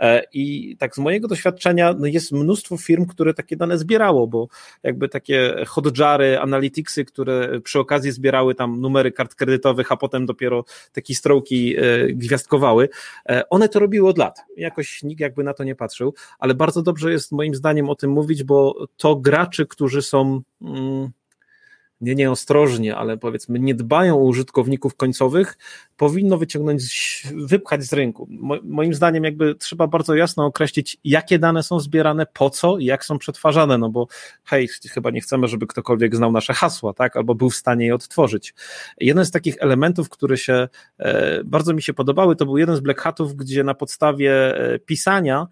I tak z mojego doświadczenia no jest mnóstwo firm, które takie dane zbierało, bo jakby takie hotjary, analyticsy, które przy okazji zbierały tam numery kart kredytowych, a potem dopiero te keystroke'i gwiazdkowały, one to robiły od lat. Jakoś nikt jakby na to nie patrzył, ale bardzo dobrze jest moim zdaniem o tym mówić, bo to graczy, którzy są mm, nie nieostrożnie, ale powiedzmy nie dbają o użytkowników końcowych, powinno wyciągnąć, wypchać z rynku. Mo, moim zdaniem jakby trzeba bardzo jasno określić, jakie dane są zbierane, po co i jak są przetwarzane, no bo hej, chyba nie chcemy, żeby ktokolwiek znał nasze hasła, tak, albo był w stanie je odtworzyć. Jeden z takich elementów, które się e, bardzo mi się podobały, to był jeden z Black Hatów, gdzie na podstawie e, pisania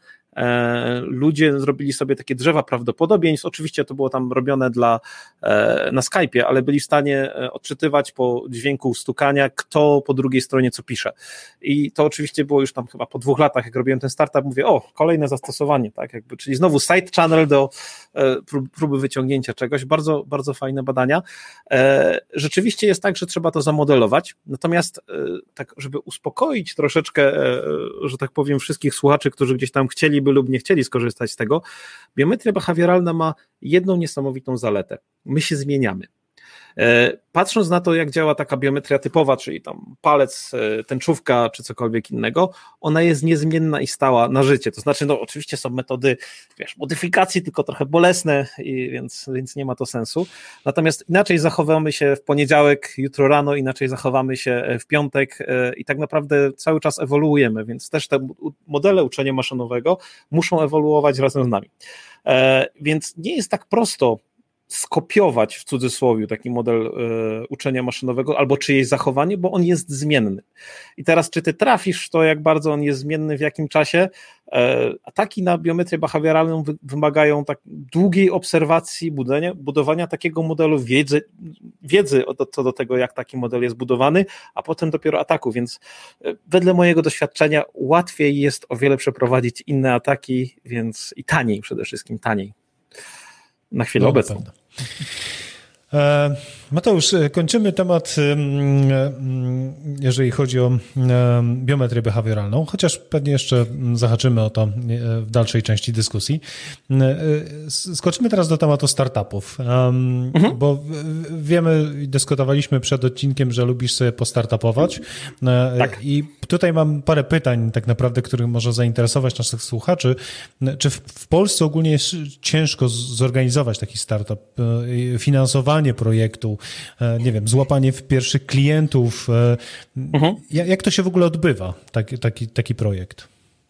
ludzie zrobili sobie takie drzewa prawdopodobieństw, oczywiście to było tam robione dla, na Skype'ie, ale byli w stanie odczytywać po dźwięku stukania, kto po drugiej stronie co pisze. I to oczywiście było już tam chyba po dwóch latach, jak robiłem ten startup, mówię, o, kolejne zastosowanie, tak, jakby, czyli znowu side channel do próby wyciągnięcia czegoś, bardzo, bardzo fajne badania. Rzeczywiście jest tak, że trzeba to zamodelować, natomiast tak, żeby uspokoić troszeczkę, że tak powiem, wszystkich słuchaczy, którzy gdzieś tam chcieliby lub nie chcieli skorzystać z tego, biometria behawioralna ma jedną niesamowitą zaletę. My się zmieniamy. Patrząc na to, jak działa taka biometria typowa, czyli tam palec, tęczówka czy cokolwiek innego, ona jest niezmienna i stała na życie. To znaczy, no oczywiście są metody, wiesz, modyfikacji, tylko trochę bolesne, i więc, więc nie ma to sensu. Natomiast inaczej zachowamy się w poniedziałek, jutro rano, inaczej zachowamy się w piątek i tak naprawdę cały czas ewoluujemy, więc też te modele uczenia maszynowego muszą ewoluować razem z nami. Więc nie jest tak prosto skopiować w cudzysłowie taki model y, uczenia maszynowego albo czyjeś zachowanie, bo on jest zmienny. I teraz, czy ty trafisz to, jak bardzo on jest zmienny, w jakim czasie? E, ataki na biometrię behawioralną wy, wymagają tak długiej obserwacji, budowania, budowania takiego modelu, wiedzy, wiedzy o, co do tego, jak taki model jest budowany, a potem dopiero ataku, więc e, wedle mojego doświadczenia łatwiej jest o wiele przeprowadzić inne ataki, więc i taniej przede wszystkim, taniej. Na chwilę no, obecną. Pewnie. Mateusz, kończymy temat, jeżeli chodzi o biometrię behawioralną, chociaż pewnie jeszcze zahaczymy o to w dalszej części dyskusji. Skoczymy teraz do tematu startupów, mhm. bo wiemy, dyskutowaliśmy przed odcinkiem, że lubisz sobie postartupować. Tak. I tutaj mam parę pytań tak naprawdę, których może zainteresować naszych słuchaczy. Czy w Polsce ogólnie jest ciężko zorganizować taki startup, finansowanie projektu, nie wiem, złapanie pierwszych klientów. Mhm. Jak to się w ogóle odbywa, taki, taki, taki projekt?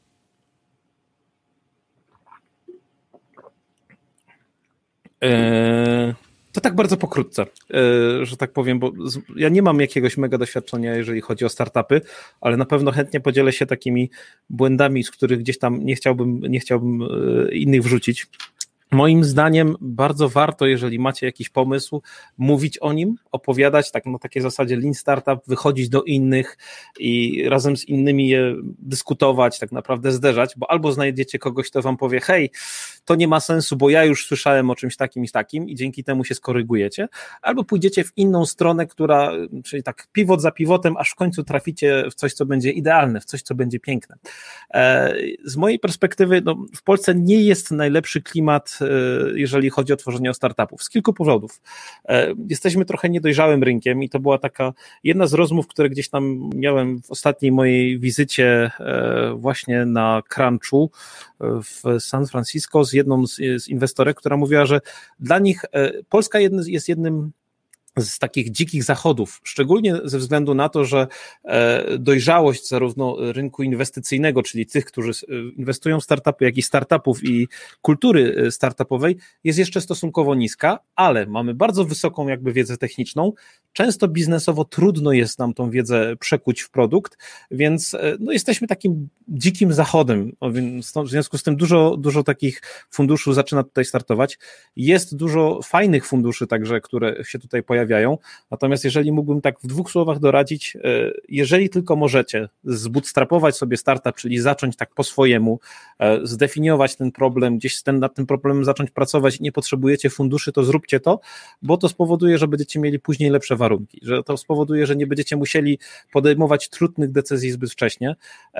Eee, to tak bardzo pokrótce, eee, że tak powiem, bo z, ja nie mam jakiegoś mega doświadczenia, jeżeli chodzi o startupy, ale na pewno chętnie podzielę się takimi błędami, z których gdzieś tam nie chciałbym, nie chciałbym e, innych wrzucić. Moim zdaniem bardzo warto, jeżeli macie jakiś pomysł, mówić o nim, opowiadać tak na takiej zasadzie Lean Startup, wychodzić do innych i razem z innymi je dyskutować, tak naprawdę zderzać, bo albo znajdziecie kogoś, kto wam powie, hej, to nie ma sensu, bo ja już słyszałem o czymś takim i takim i dzięki temu się skorygujecie, albo pójdziecie w inną stronę, która, czyli tak pivot za pivotem, aż w końcu traficie w coś, co będzie idealne, w coś, co będzie piękne. Z mojej perspektywy, no, w Polsce nie jest najlepszy klimat, jeżeli chodzi o tworzenie startupów. Z kilku powodów. Jesteśmy trochę niedojrzałym rynkiem i to była taka jedna z rozmów, które gdzieś tam miałem w ostatniej mojej wizycie właśnie na Crunchu w San Francisco z jedną z, z inwestorek, która mówiła, że dla nich Polska jest jednym z takich dzikich zachodów, szczególnie ze względu na to, że dojrzałość zarówno rynku inwestycyjnego, czyli tych, którzy inwestują w startupy, jak i startupów i kultury startupowej jest jeszcze stosunkowo niska, ale mamy bardzo wysoką jakby wiedzę techniczną, często biznesowo trudno jest nam tą wiedzę przekuć w produkt, więc no, jesteśmy takim dzikim zachodem, w związku z tym dużo, dużo takich funduszy zaczyna tutaj startować, jest dużo fajnych funduszy także, które się tutaj pojawiają, natomiast jeżeli mógłbym tak w dwóch słowach doradzić, jeżeli tylko możecie zbootstrapować sobie startup, czyli zacząć tak po swojemu, zdefiniować ten problem, gdzieś ten, nad tym problemem zacząć pracować i nie potrzebujecie funduszy, to zróbcie to, bo to spowoduje, że będziecie mieli później lepsze warunki, że to spowoduje, że nie będziecie musieli podejmować trudnych decyzji zbyt wcześnie.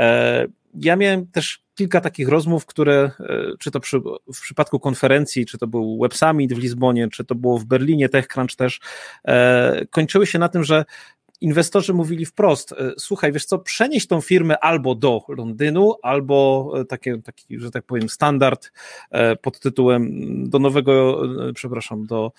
Ja miałem też kilka takich rozmów, które, czy to przy, w przypadku konferencji, czy to był Web Summit w Lizbonie, czy to było w Berlinie, TechCrunch też, e, kończyły się na tym, że inwestorzy mówili wprost, słuchaj, wiesz co, przenieś tą firmę albo do Londynu, albo takie, taki, że tak powiem, standard pod tytułem do nowego, przepraszam, do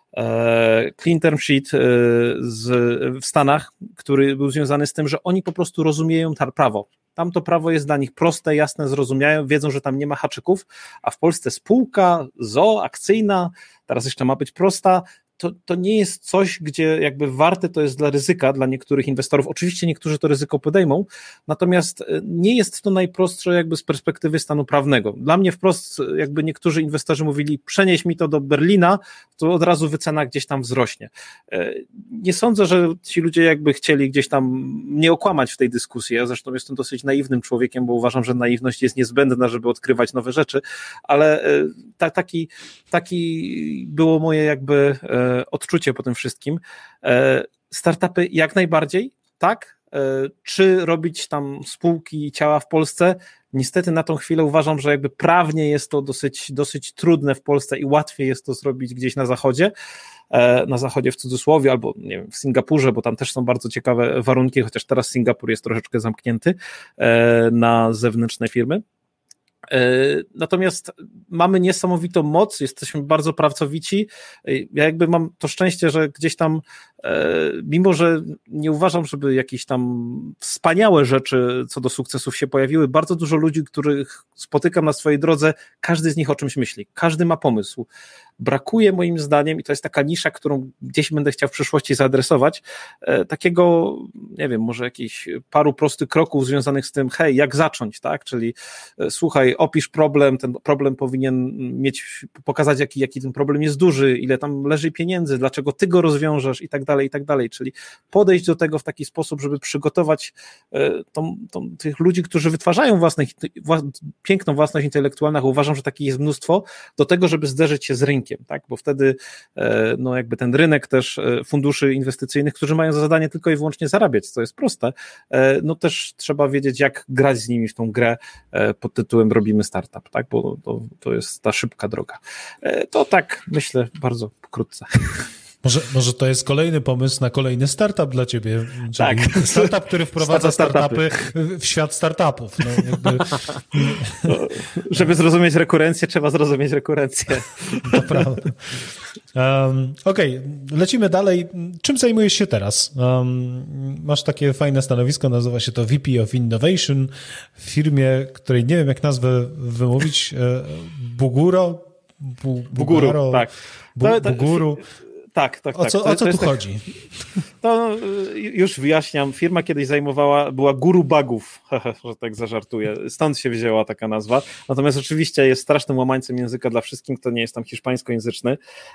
clean term sheet z, w Stanach, który był związany z tym, że oni po prostu rozumieją to prawo. Tam to prawo jest dla nich proste, jasne, zrozumiają, wiedzą, że tam nie ma haczyków, a w Polsce spółka z o o akcyjna, teraz jeszcze ma być prosta, To, to nie jest coś, gdzie jakby warte to jest dla ryzyka, dla niektórych inwestorów. Oczywiście niektórzy to ryzyko podejmą, natomiast nie jest to najprostsze jakby z perspektywy stanu prawnego. Dla mnie wprost jakby niektórzy inwestorzy mówili, przenieś mi to do Berlina, to od razu wycena gdzieś tam wzrośnie. Nie sądzę, że ci ludzie jakby chcieli gdzieś tam mnie okłamać w tej dyskusji. Ja zresztą jestem dosyć naiwnym człowiekiem, bo uważam, że naiwność jest niezbędna, żeby odkrywać nowe rzeczy, ale ta, taki, taki było moje jakby odczucie po tym wszystkim. Startupy jak najbardziej, tak? Czy robić tam spółki i ciała w Polsce? Niestety na tą chwilę uważam, że jakby prawnie jest to dosyć, dosyć trudne w Polsce i łatwiej jest to zrobić gdzieś na zachodzie, na zachodzie w cudzysłowie, albo nie wiem, w Singapurze, bo tam też są bardzo ciekawe warunki, chociaż teraz Singapur jest troszeczkę zamknięty na zewnętrzne firmy. Natomiast mamy niesamowitą moc, jesteśmy bardzo pracowici. Ja jakby mam to szczęście, że gdzieś tam, mimo że nie uważam, żeby jakieś tam wspaniałe rzeczy co do sukcesów się pojawiły, bardzo dużo ludzi, których spotykam na swojej drodze, każdy z nich o czymś myśli, każdy ma pomysł. Brakuje moim zdaniem, i to jest taka nisza, którą gdzieś będę chciał w przyszłości zaadresować, takiego, nie wiem, może jakichś paru prostych kroków związanych z tym, hej, jak zacząć, tak? Czyli słuchaj, opisz problem, ten problem powinien mieć, pokazać, jaki, jaki ten problem jest duży, ile tam leży pieniędzy, dlaczego ty go rozwiążesz i tak dalej, i tak dalej. Czyli podejść do tego w taki sposób, żeby przygotować tą, tą, tych ludzi, którzy wytwarzają własne, włas, piękną własność intelektualną, uważam, że takich jest mnóstwo, do tego, żeby zderzyć się z rynkiem, tak? Bo wtedy no jakby ten rynek też funduszy inwestycyjnych, którzy mają za zadanie tylko i wyłącznie zarabiać, co jest proste, no też trzeba wiedzieć, jak grać z nimi w tą grę pod tytułem robimy startup, tak? Bo to, to jest ta szybka droga. To tak, myślę, bardzo pokrótce. Może, może to jest kolejny pomysł na kolejny startup dla ciebie. Tak. Startup, który wprowadza startupy w świat startupów. No, jakby... no, żeby zrozumieć rekurencję, trzeba zrozumieć rekurencję. To prawda. Um, Okej, okay. Lecimy dalej. Czym zajmujesz się teraz? Um, masz takie fajne stanowisko, nazywa się to V P of Innovation w firmie, której nie wiem jak nazwę wymówić, Buguro? Bu, Buguru, Bugaro, tak. Bu, Buguru. Tak, tak, o co, tak. To, o co to tu tak, chodzi? To już wyjaśniam. Firma kiedyś zajmowała, była Guru Bugów, że tak zażartuję. Stąd się wzięła taka nazwa. Natomiast oczywiście jest strasznym łamańcem języka dla wszystkim, kto nie jest tam hiszpańskojęzyczny.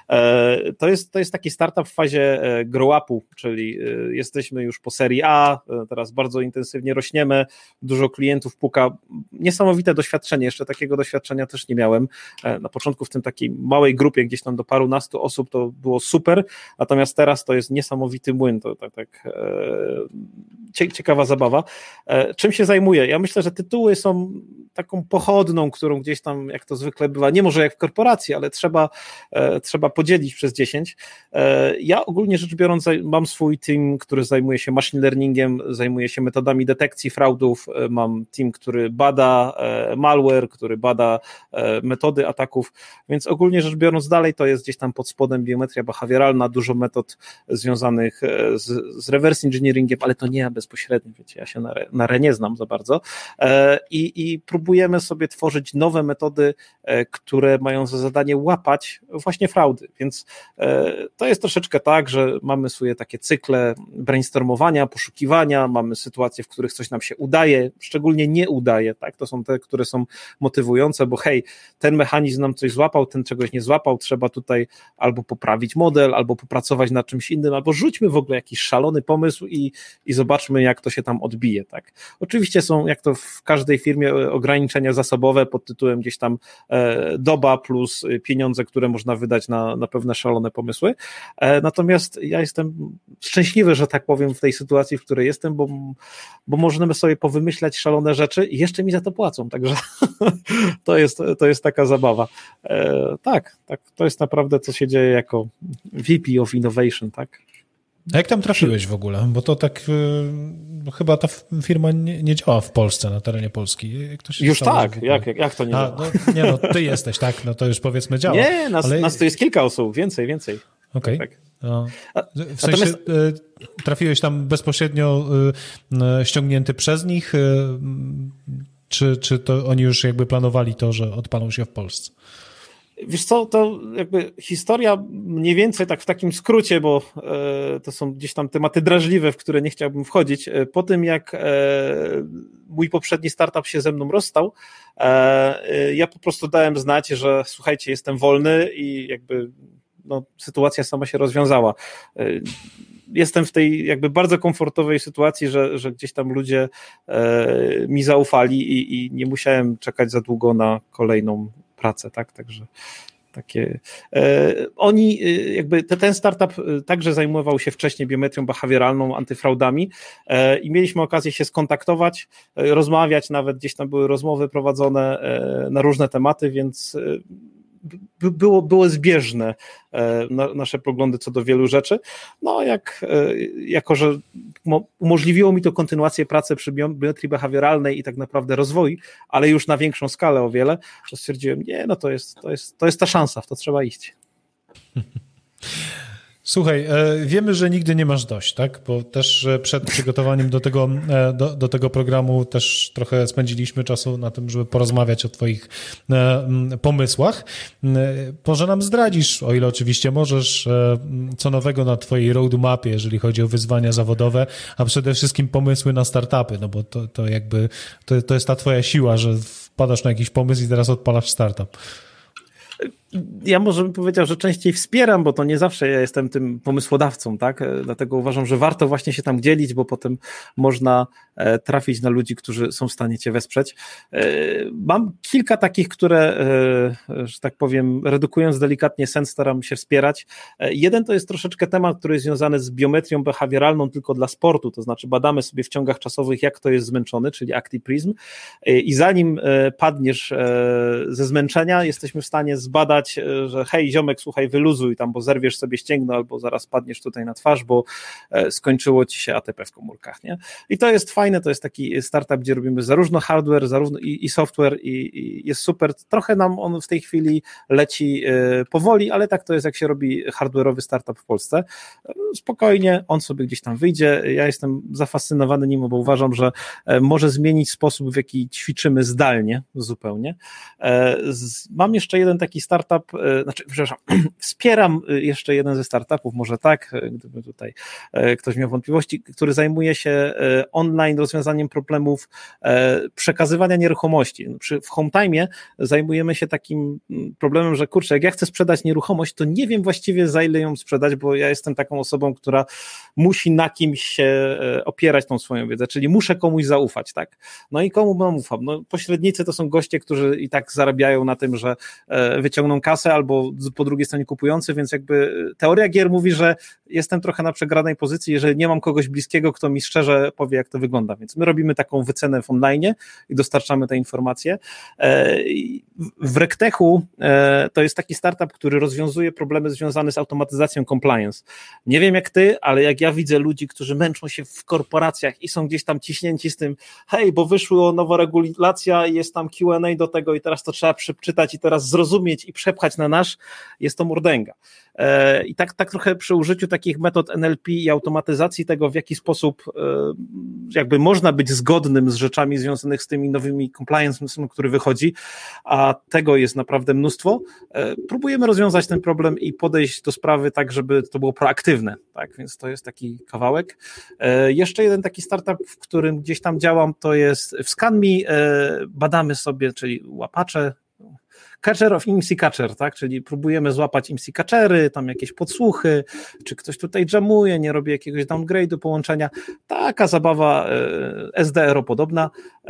To jest, to jest taki startup w fazie grow-upu, czyli jesteśmy już po serii A, teraz bardzo intensywnie rośniemy, dużo klientów puka. Niesamowite doświadczenie, jeszcze takiego doświadczenia też nie miałem. Na początku w tym takiej małej grupie, gdzieś tam do parunastu osób, to było super, natomiast teraz to jest niesamowity młyn. To tak, tak, ciekawa zabawa. Czym się zajmuję? Ja myślę, że tytuły są taką pochodną, którą gdzieś tam, jak to zwykle bywa, nie może jak w korporacji, ale trzeba, trzeba podzielić przez dziesięć. Ja ogólnie rzecz biorąc mam swój team, który zajmuje się machine learningiem, zajmuje się metodami detekcji fraudów, mam team, który bada malware, który bada metody ataków, więc ogólnie rzecz biorąc dalej to jest gdzieś tam pod spodem biometria behawioralna, dużo metod związanych z, z reverse engineeringiem, ale to nie ja bezpośrednio, wiecie, ja się na, na re nie znam za bardzo i, i próbujemy sobie tworzyć nowe metody, które mają za zadanie łapać właśnie fraudy, więc to jest troszeczkę tak, że mamy swoje takie cykle brainstormowania, poszukiwania, mamy sytuacje, w których coś nam się udaje, szczególnie nie udaje, tak, to są te, które są motywujące, bo hej, ten mechanizm nam coś złapał, ten czegoś nie złapał, trzeba tutaj albo poprawić model, albo popracować nad czymś innym, albo rzućmy w ogóle jakiś szalony pomysł i, i zobaczmy, jak to się tam odbije, tak. Oczywiście są, jak to w każdej firmie, ograniczenia zasobowe pod tytułem gdzieś tam e, doba plus pieniądze, które można wydać na, na pewne szalone pomysły, e, natomiast ja jestem szczęśliwy, że tak powiem, w tej sytuacji, w której jestem, bo, bo możemy sobie powymyślać szalone rzeczy i jeszcze mi za to płacą, także to jest, to jest taka zabawa. E, tak, tak, to jest naprawdę, co się dzieje jako V P of Innovation, tak? A jak tam trafiłeś w ogóle? Bo to tak, no chyba ta firma nie, nie działa w Polsce, na terenie Polski. Jak to się już stało, tak, jak, jak, jak to nie A, działa? No, nie no, ty jesteś, tak, no to już powiedzmy działa. Nie, nas, ale... nas tu jest kilka osób, więcej, więcej. Okej. Tak, tak. No. W sensie Natomiast... trafiłeś tam bezpośrednio ściągnięty przez nich, czy, czy to oni już jakby planowali to, że odpalą się w Polsce? Wiesz co, to jakby historia mniej więcej tak w takim skrócie, bo e, to są gdzieś tam tematy drażliwe, w które nie chciałbym wchodzić. E, po tym jak e, mój poprzedni startup się ze mną rozstał, e, ja po prostu dałem znać, że słuchajcie, jestem wolny i jakby no, sytuacja sama się rozwiązała. E, Jestem w tej jakby bardzo komfortowej sytuacji, że, że gdzieś tam ludzie e, mi zaufali i, i nie musiałem czekać za długo na kolejną pracę, tak, także takie, e, oni jakby, te, ten startup także zajmował się wcześniej biometrią behawioralną, antyfraudami e, i mieliśmy okazję się skontaktować, e, rozmawiać, nawet gdzieś tam były rozmowy prowadzone e, na różne tematy, więc e, Było, było zbieżne na, nasze poglądy co do wielu rzeczy. No, jak, jako że umożliwiło mi to kontynuację pracy przy biometrii behawioralnej i tak naprawdę rozwoju, ale już na większą skalę o wiele, to stwierdziłem, nie, no to jest, to jest, to jest ta szansa, w to trzeba iść. Słuchaj, wiemy, że nigdy nie masz dość, tak? Bo też przed przygotowaniem do tego, do, do tego programu też trochę spędziliśmy czasu na tym, żeby porozmawiać o twoich pomysłach. Może nam zdradzisz, o ile oczywiście możesz, co nowego na twojej roadmapie, jeżeli chodzi o wyzwania zawodowe, a przede wszystkim pomysły na startupy, no bo to, to jakby, to, to jest ta twoja siła, że wpadasz na jakiś pomysł i teraz odpalasz startup. Ja może bym powiedział, że częściej wspieram, bo to nie zawsze ja jestem tym pomysłodawcą, tak? Dlatego uważam, że warto właśnie się tam dzielić, bo potem można trafić na ludzi, którzy są w stanie cię wesprzeć. Mam kilka takich, które, że tak powiem, redukując delikatnie sens, staram się wspierać. Jeden to jest troszeczkę temat, który jest związany z biometrią behawioralną tylko dla sportu, to znaczy badamy sobie w ciągach czasowych, jak to jest zmęczony, czyli ActiPrism, i zanim padniesz ze zmęczenia, jesteśmy w stanie zbadać, że hej ziomek, słuchaj, wyluzuj tam, bo zerwiesz sobie ścięgno albo zaraz padniesz tutaj na twarz, bo skończyło ci się A T P w komórkach, nie? I to jest fajne, to jest taki startup, gdzie robimy zarówno hardware, zarówno i, i software i, i jest super. Trochę nam on w tej chwili leci powoli, ale tak to jest, jak się robi hardware'owy startup w Polsce. Spokojnie, on sobie gdzieś tam wyjdzie. Ja jestem zafascynowany nim, bo uważam, że może zmienić sposób, w jaki ćwiczymy zdalnie zupełnie. Mam jeszcze jeden taki startup, znaczy, przepraszam, wspieram jeszcze jeden ze startupów, może tak, gdyby tutaj ktoś miał wątpliwości, który zajmuje się online rozwiązaniem problemów przekazywania nieruchomości. W HomeTime'ie zajmujemy się takim problemem, że kurczę, jak ja chcę sprzedać nieruchomość, to nie wiem właściwie, za ile ją sprzedać, bo ja jestem taką osobą, która musi na kimś się opierać tą swoją wiedzę, czyli muszę komuś zaufać, tak? No i komu mam ufam? No, pośrednicy to są goście, którzy i tak zarabiają na tym, że wyciągną zarobioną kasę, albo po drugiej stronie kupujący, więc jakby teoria gier mówi, że jestem trochę na przegranej pozycji, jeżeli nie mam kogoś bliskiego, kto mi szczerze powie, jak to wygląda, więc my robimy taką wycenę w online i dostarczamy te informacje. W RegTechu to jest taki startup, który rozwiązuje problemy związane z automatyzacją compliance. Nie wiem jak ty, ale jak ja widzę ludzi, którzy męczą się w korporacjach i są gdzieś tam ciśnięci z tym, hej, bo wyszła nowa regulacja i jest tam Q and A do tego i teraz to trzeba przeczytać i teraz zrozumieć i przepchać na nasz, jest to mordęga. I tak, tak trochę przy użyciu takich metod N L P i automatyzacji tego, w jaki sposób jakby można być zgodnym z rzeczami związanymi z tymi nowymi compliance, który wychodzi, a tego jest naprawdę mnóstwo. Próbujemy rozwiązać ten problem i podejść do sprawy tak, żeby to było proaktywne, tak, więc to jest taki kawałek. Jeszcze jeden taki startup, w którym gdzieś tam działam, to jest w ScanMe, badamy sobie, czyli łapacze, Catcher of I M S I Catcher, tak, czyli próbujemy złapać I M S I Catchery, tam jakieś podsłuchy, czy ktoś tutaj jamuje, nie robi jakiegoś downgrade'u połączenia, taka zabawa S D R O-podobna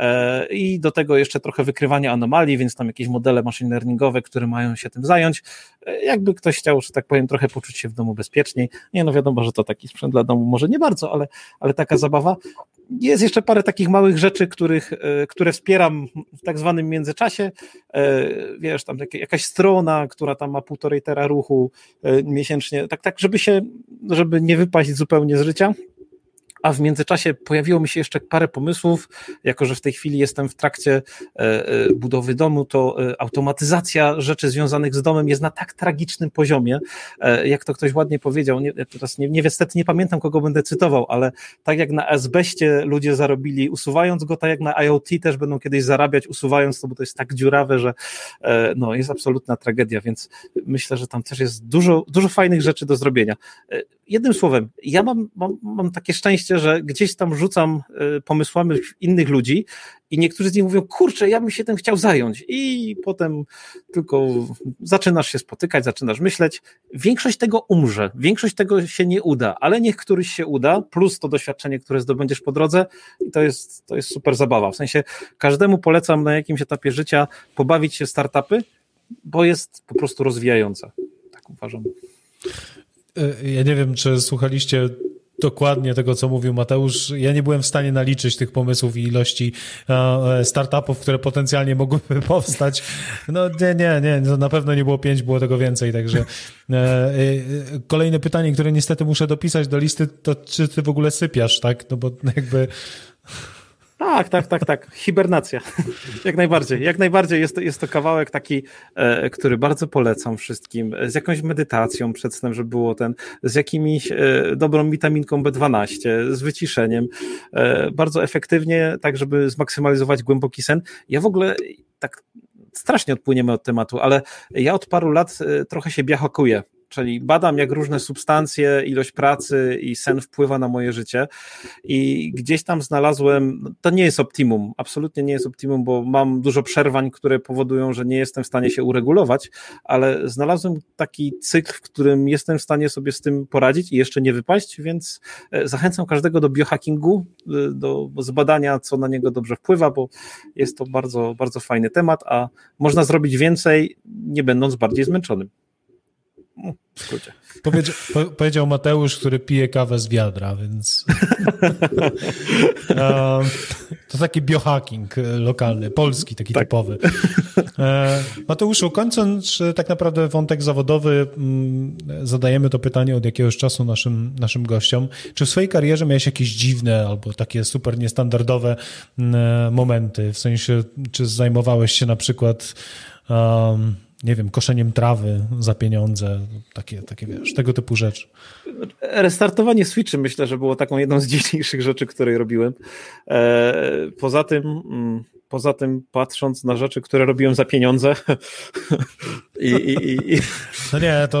i do tego jeszcze trochę wykrywania anomalii, więc tam jakieś modele machine learningowe, które mają się tym zająć, jakby ktoś chciał, że tak powiem, trochę poczuć się w domu bezpieczniej, nie no wiadomo, że to taki sprzęt dla domu może nie bardzo, ale, ale taka zabawa. Jest jeszcze parę takich małych rzeczy, których, które wspieram w tak zwanym międzyczasie, wiesz, tam jakaś strona, która tam ma półtorej tera ruchu miesięcznie, tak, tak, żeby się, żeby nie wypaść zupełnie z życia. A w międzyczasie pojawiło mi się jeszcze parę pomysłów, jako że w tej chwili jestem w trakcie budowy domu, to automatyzacja rzeczy związanych z domem jest na tak tragicznym poziomie, jak to ktoś ładnie powiedział, nie, teraz nie, niestety nie pamiętam, kogo będę cytował, ale tak jak na azbeście ludzie zarobili usuwając go, tak jak na I O T też będą kiedyś zarabiać usuwając to, bo to jest tak dziurawe, że no, jest absolutna tragedia, więc myślę, że tam też jest dużo, dużo fajnych rzeczy do zrobienia. Jednym słowem, ja mam, mam, mam takie szczęście, że gdzieś tam rzucam pomysłami innych ludzi i niektórzy z nich mówią, kurczę, ja bym się tym chciał zająć i potem tylko zaczynasz się spotykać, zaczynasz myśleć. Większość tego umrze, większość tego się nie uda, ale niech któryś się uda, plus to doświadczenie, które zdobędziesz po drodze i to jest, to jest super zabawa. W sensie każdemu polecam na jakimś etapie życia pobawić się w startupy, bo jest po prostu rozwijająca. Tak uważam. Ja nie wiem, czy słuchaliście dokładnie tego, co mówił Mateusz. Ja nie byłem w stanie naliczyć tych pomysłów i ilości startupów, które potencjalnie mogłyby powstać. No nie, nie, nie, to na pewno nie było pięć, było tego więcej, także kolejne pytanie, które niestety muszę dopisać do listy, to czy ty w ogóle sypiasz, tak? No bo jakby... Tak, tak, tak, tak. Hibernacja. Jak najbardziej. Jak najbardziej jest to, jest to kawałek taki, e, który bardzo polecam wszystkim. Z jakąś medytacją przed snem, żeby było ten, z jakimiś e, dobrą witaminką B dwanaście, z wyciszeniem. E, bardzo efektywnie, tak żeby zmaksymalizować głęboki sen. Ja w ogóle tak strasznie odpłyniemy od tematu, ale ja od paru lat e, trochę się biachakuję. Czyli badam, jak różne substancje, ilość pracy i sen wpływa na moje życie i gdzieś tam znalazłem, to nie jest optimum, absolutnie nie jest optimum, bo mam dużo przerwań, które powodują, że nie jestem w stanie się uregulować, ale znalazłem taki cykl, w którym jestem w stanie sobie z tym poradzić i jeszcze nie wypaść, więc zachęcam każdego do biohackingu, do zbadania, co na niego dobrze wpływa, bo jest to bardzo, bardzo fajny temat, a można zrobić więcej, nie będąc bardziej zmęczonym. W skrócie. Powiedział, po, powiedział Mateusz, który pije kawę z wiadra, więc um, to taki biohacking lokalny, polski, taki tak. Typowy. E, Mateuszu, kończąc tak naprawdę wątek zawodowy, m, zadajemy to pytanie od jakiegoś czasu naszym, naszym gościom. Czy w swojej karierze miałeś jakieś dziwne albo takie super niestandardowe m, momenty? W sensie, czy zajmowałeś się na przykład um, nie wiem, koszeniem trawy za pieniądze, takie, takie wiesz, tego typu rzeczy. Restartowanie Switchy myślę, że było taką jedną z dziwniejszych rzeczy, które robiłem. Poza tym, poza tym patrząc na rzeczy, które robiłem za pieniądze i, i, i... No nie, to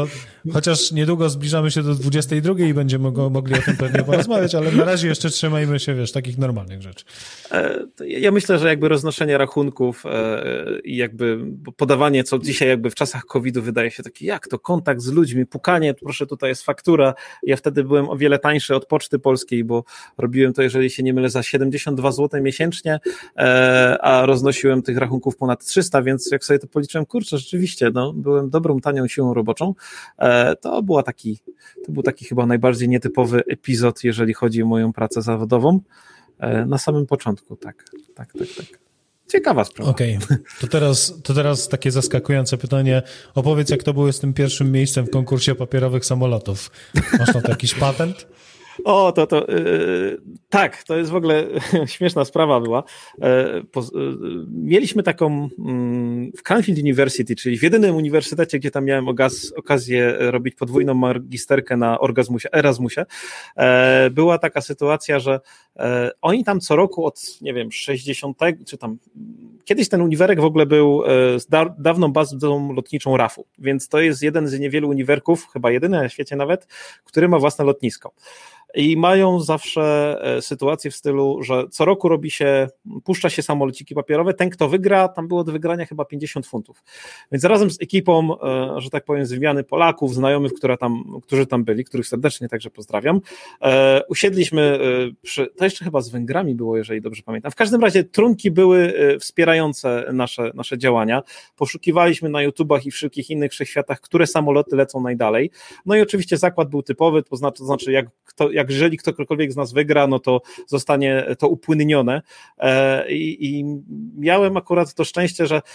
chociaż niedługo zbliżamy się do dwudziestej drugiej i będziemy go, mogli o tym pewnie porozmawiać, ale na razie jeszcze trzymajmy się, wiesz, takich normalnych rzeczy. Ja myślę, że jakby roznoszenie rachunków i jakby podawanie, co dzisiaj jakby w czasach kowida wydaje się taki, jak to kontakt z ludźmi, pukanie, proszę, tutaj jest faktura. Ja wtedy byłem o wiele tańszy od Poczty Polskiej, bo robiłem to, jeżeli się nie mylę, za siedemdziesiąt dwa złote miesięcznie, a roznosiłem tych rachunków ponad trzysta, więc jak sobie to policzyłem, kurczę, rzeczywiście, no, byłem dobrą, tanią siłą roboczą. To była taki, to był taki chyba najbardziej nietypowy epizod, jeżeli chodzi o moją pracę zawodową. Na samym początku, tak, tak, tak, tak. Ciekawa sprawa. Okej, okay. to, teraz, to teraz takie zaskakujące pytanie. Opowiedz, jak to było z tym pierwszym miejscem w konkursie papierowych samolotów. Masz na to jakiś patent? O, to, to yy, tak, to jest w ogóle śmieszna sprawa była. Yy, po, yy, mieliśmy taką yy, w Cranfield University, czyli w jedynym uniwersytecie, gdzie tam miałem okaz, okazję robić podwójną magisterkę na Orgazmusie, Erasmusie, yy, była taka sytuacja, że yy, oni tam co roku od, nie wiem, sześćdziesiątego, czy tam kiedyś ten uniwerek w ogóle był yy, z da, dawną bazą lotniczą R A F-u, więc to jest jeden z niewielu uniwerków, chyba jedyny na świecie nawet, który ma własne lotnisko. I mają zawsze sytuację w stylu, że co roku robi się, puszcza się samolociki papierowe, ten kto wygra, tam było do wygrania chyba pięćdziesiąt funtów. Więc razem z ekipą, że tak powiem, z wymiany Polaków, znajomych, która tam, którzy tam byli, których serdecznie także pozdrawiam, usiedliśmy przy, to jeszcze chyba z Węgrami było, jeżeli dobrze pamiętam. W każdym razie trunki były wspierające nasze, nasze działania. Poszukiwaliśmy na YouTubach i wszystkich innych wszechświatach, które samoloty lecą najdalej. No i oczywiście zakład był typowy, to znaczy, to znaczy jak kto, jak jeżeli ktokolwiek z nas wygra, no to zostanie to upłynnione i, i miałem akurat to szczęście, że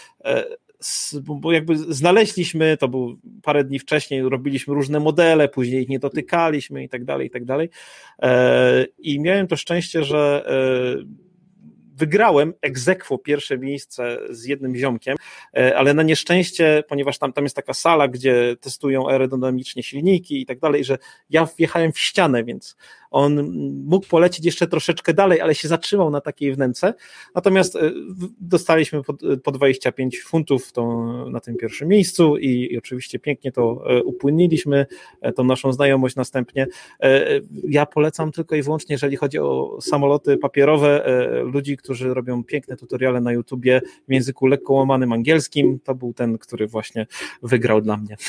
bo jakby znaleźliśmy, to był parę dni wcześniej, robiliśmy różne modele, później ich nie dotykaliśmy i tak dalej, i tak dalej i miałem to szczęście, że wygrałem ex aequo pierwsze miejsce z jednym ziomkiem, ale na nieszczęście, ponieważ tam, tam jest taka sala, gdzie testują aerodynamicznie silniki i tak dalej, że ja wjechałem w ścianę, więc on mógł polecieć jeszcze troszeczkę dalej, ale się zatrzymał na takiej wnęce, natomiast dostaliśmy po, po dwadzieścia pięć funtów to, na tym pierwszym miejscu i, i oczywiście pięknie to upłyniliśmy, tą naszą znajomość następnie. Ja polecam tylko i wyłącznie, jeżeli chodzi o samoloty papierowe, ludzi, którzy robią piękne tutoriale na YouTubie w języku lekko łamanym angielskim, to był ten, który właśnie wygrał dla mnie.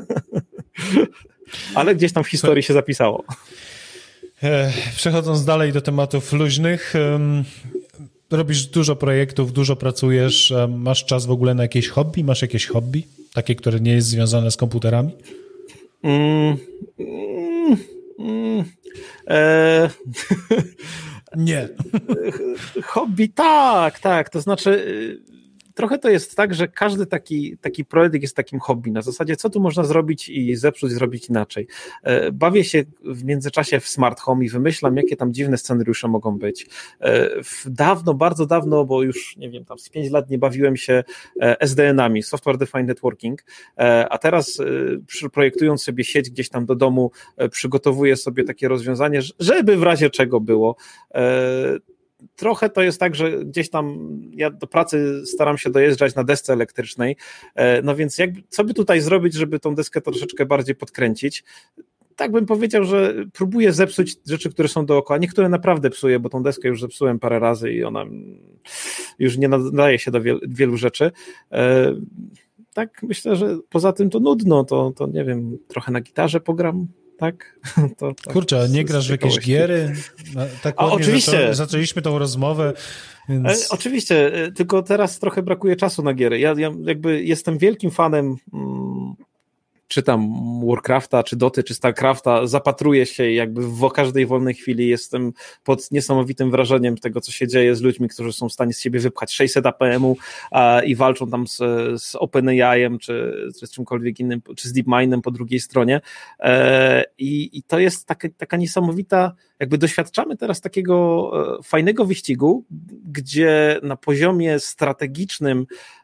Ale gdzieś tam w historii się zapisało. Przechodząc dalej do tematów luźnych, robisz dużo projektów, dużo pracujesz, masz czas w ogóle na jakieś hobby? Masz jakieś hobby? Takie, które nie jest związane z komputerami? Mm, mm, mm, e... Nie. Hobby, tak, tak, to znaczy trochę to jest tak, że każdy taki, taki projekt jest takim hobby, na zasadzie co tu można zrobić i zepsuć, zrobić inaczej. Bawię się w międzyczasie w smart home i wymyślam, jakie tam dziwne scenariusze mogą być. Dawno, bardzo dawno, bo już nie wiem, tam z pięć lat nie bawiłem się S D N-ami, Software Defined Networking, a teraz projektując sobie sieć gdzieś tam do domu, przygotowuję sobie takie rozwiązanie, żeby w razie czego było. Trochę to jest tak, że gdzieś tam ja do pracy staram się dojeżdżać na desce elektrycznej, no więc jakby, co by tutaj zrobić, żeby tą deskę troszeczkę bardziej podkręcić? Tak bym powiedział, że próbuję zepsuć rzeczy, które są dookoła. Niektóre naprawdę psuję, bo tą deskę już zepsułem parę razy i ona już nie nadaje się do wielu, wielu rzeczy. Tak myślę, że poza tym to nudno, to, to nie wiem, trochę na gitarze pogram. Tak? To, tak. Kurczę, nie grasz w jakieś giery? Tak A, oczywiście. Zaczą, zaczęliśmy tą rozmowę. Więc... E, oczywiście, tylko teraz trochę brakuje czasu na giery. Ja, ja jakby jestem wielkim fanem mm, czy tam Warcrafta, czy Doty, czy Starcrafta, zapatruję się i jakby w każdej wolnej chwili jestem pod niesamowitym wrażeniem tego, co się dzieje z ludźmi, którzy są w stanie z siebie wypchać sześćset A P M-u a, i walczą tam z, z OpenAI-em, czy, czy z czymkolwiek innym, czy z DeepMindem po drugiej stronie. E, i, I to jest taka, taka niesamowita, jakby doświadczamy teraz takiego e, fajnego wyścigu, gdzie na poziomie strategicznym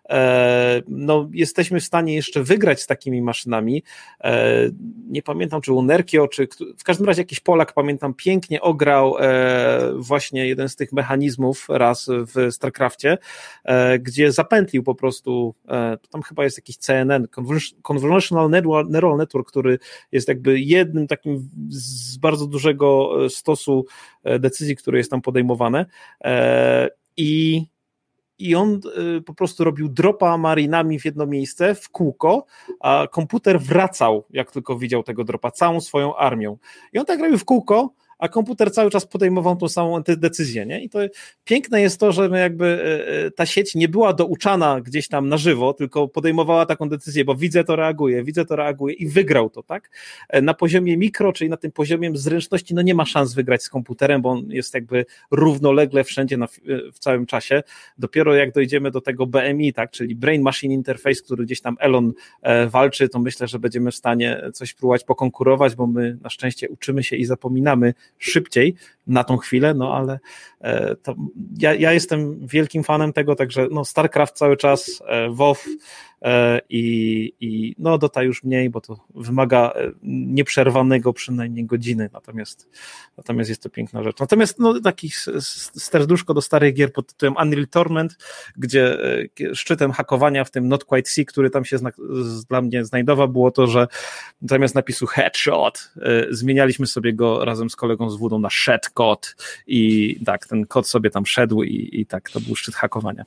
no, jesteśmy w stanie jeszcze wygrać z takimi maszynami. Nie pamiętam, czy Unerkio, czy w każdym razie jakiś Polak, pamiętam, pięknie ograł właśnie jeden z tych mechanizmów raz w StarCraftie, gdzie zapętlił po prostu, tam chyba jest jakiś C N N, Convolutional Neural Network, który jest jakby jednym takim z bardzo dużego stosu decyzji, które jest tam podejmowane, i i on po prostu robił dropa marinami w jedno miejsce, w kółko, a komputer wracał, jak tylko widział tego dropa, całą swoją armią. I on tak robił w kółko, a komputer cały czas podejmował tą samą decyzję, nie? I to piękne jest to, że jakby ta sieć nie była douczana gdzieś tam na żywo, tylko podejmowała taką decyzję, bo widzę to, reaguję, widzę to, reaguję i wygrał to, tak? Na poziomie mikro, czyli na tym poziomie zręczności, no nie ma szans wygrać z komputerem, bo on jest jakby równolegle wszędzie na, w całym czasie. Dopiero jak dojdziemy do tego B M I, tak? Czyli Brain Machine Interface, który gdzieś tam Elon e, walczy, to myślę, że będziemy w stanie coś próbować pokonkurować, bo my na szczęście uczymy się i zapominamy szybciej na tą chwilę, no ale e, to ja, ja jestem wielkim fanem tego, także no StarCraft cały czas, e, WoW e, i, i no Dota już mniej, bo to wymaga nieprzerwanego przynajmniej godziny, natomiast, natomiast jest to piękna rzecz. Natomiast no taki serduszko do starych gier pod tytułem Unreal Tournament, gdzie e, szczytem hakowania w tym Not Quite C, który tam się zna, z, dla mnie znajdował, było to, że zamiast napisu headshot e, zmienialiśmy sobie go razem z kolegą z Woodą na shed kod i tak, ten kod sobie tam szedł i, i tak, to był szczyt hakowania.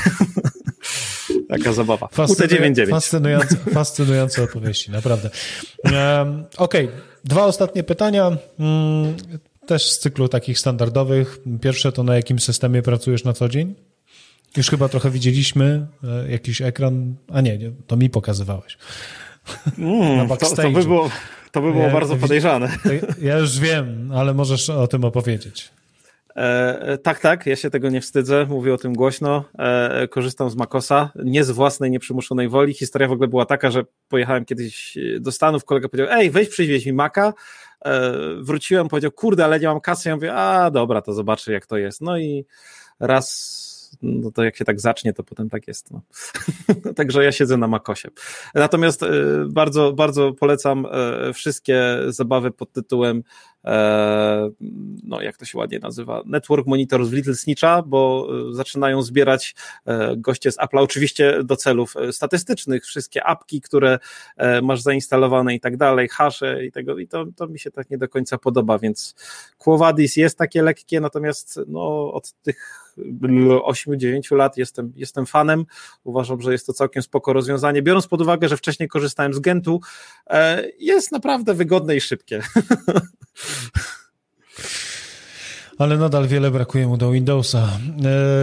Taka zabawa. U T dziewięćdziesiąt dziewięć. Fascynujące, fascynujące opowieści, naprawdę. Um, Okej, okay. Dwa ostatnie pytania, um, też z cyklu takich standardowych. Pierwsze to, na jakim systemie pracujesz na co dzień? Już chyba trochę widzieliśmy e, jakiś ekran, a nie, nie to mi pokazywałeś. Mm, na backstage'u. To, to by było... To by było ja, bardzo podejrzane. Ja już wiem, ale możesz o tym opowiedzieć. E, tak, tak, ja się tego nie wstydzę, mówię o tym głośno, e, korzystam z Macosa, nie z własnej, nieprzymuszonej woli. Historia w ogóle była taka, że pojechałem kiedyś do Stanów, kolega powiedział, ej, weź przywieź mi Maca, e, wróciłem, powiedział, kurde, ale nie mam kasy, ja mówię, a dobra, to zobaczę jak to jest. No i raz... no to jak się tak zacznie, to potem tak jest. No. Także ja siedzę na Macosie. Natomiast y, bardzo, bardzo polecam y, wszystkie zabawy pod tytułem y, no jak to się ładnie nazywa, Network Monitors w Little Snitcha, bo y, zaczynają zbierać y, goście z Apple'a, oczywiście do celów y, statystycznych, wszystkie apki, które y, masz zainstalowane i tak dalej, hasze i tego, i to, to mi się tak nie do końca podoba, więc Quo Vadis jest takie lekkie, natomiast no od tych osiem dziewięć lat jestem, jestem fanem, uważam, że jest to całkiem spoko rozwiązanie, biorąc pod uwagę, że wcześniej korzystałem z Gentu, jest naprawdę wygodne i szybkie. Ale nadal wiele brakuje mu do Windowsa. E...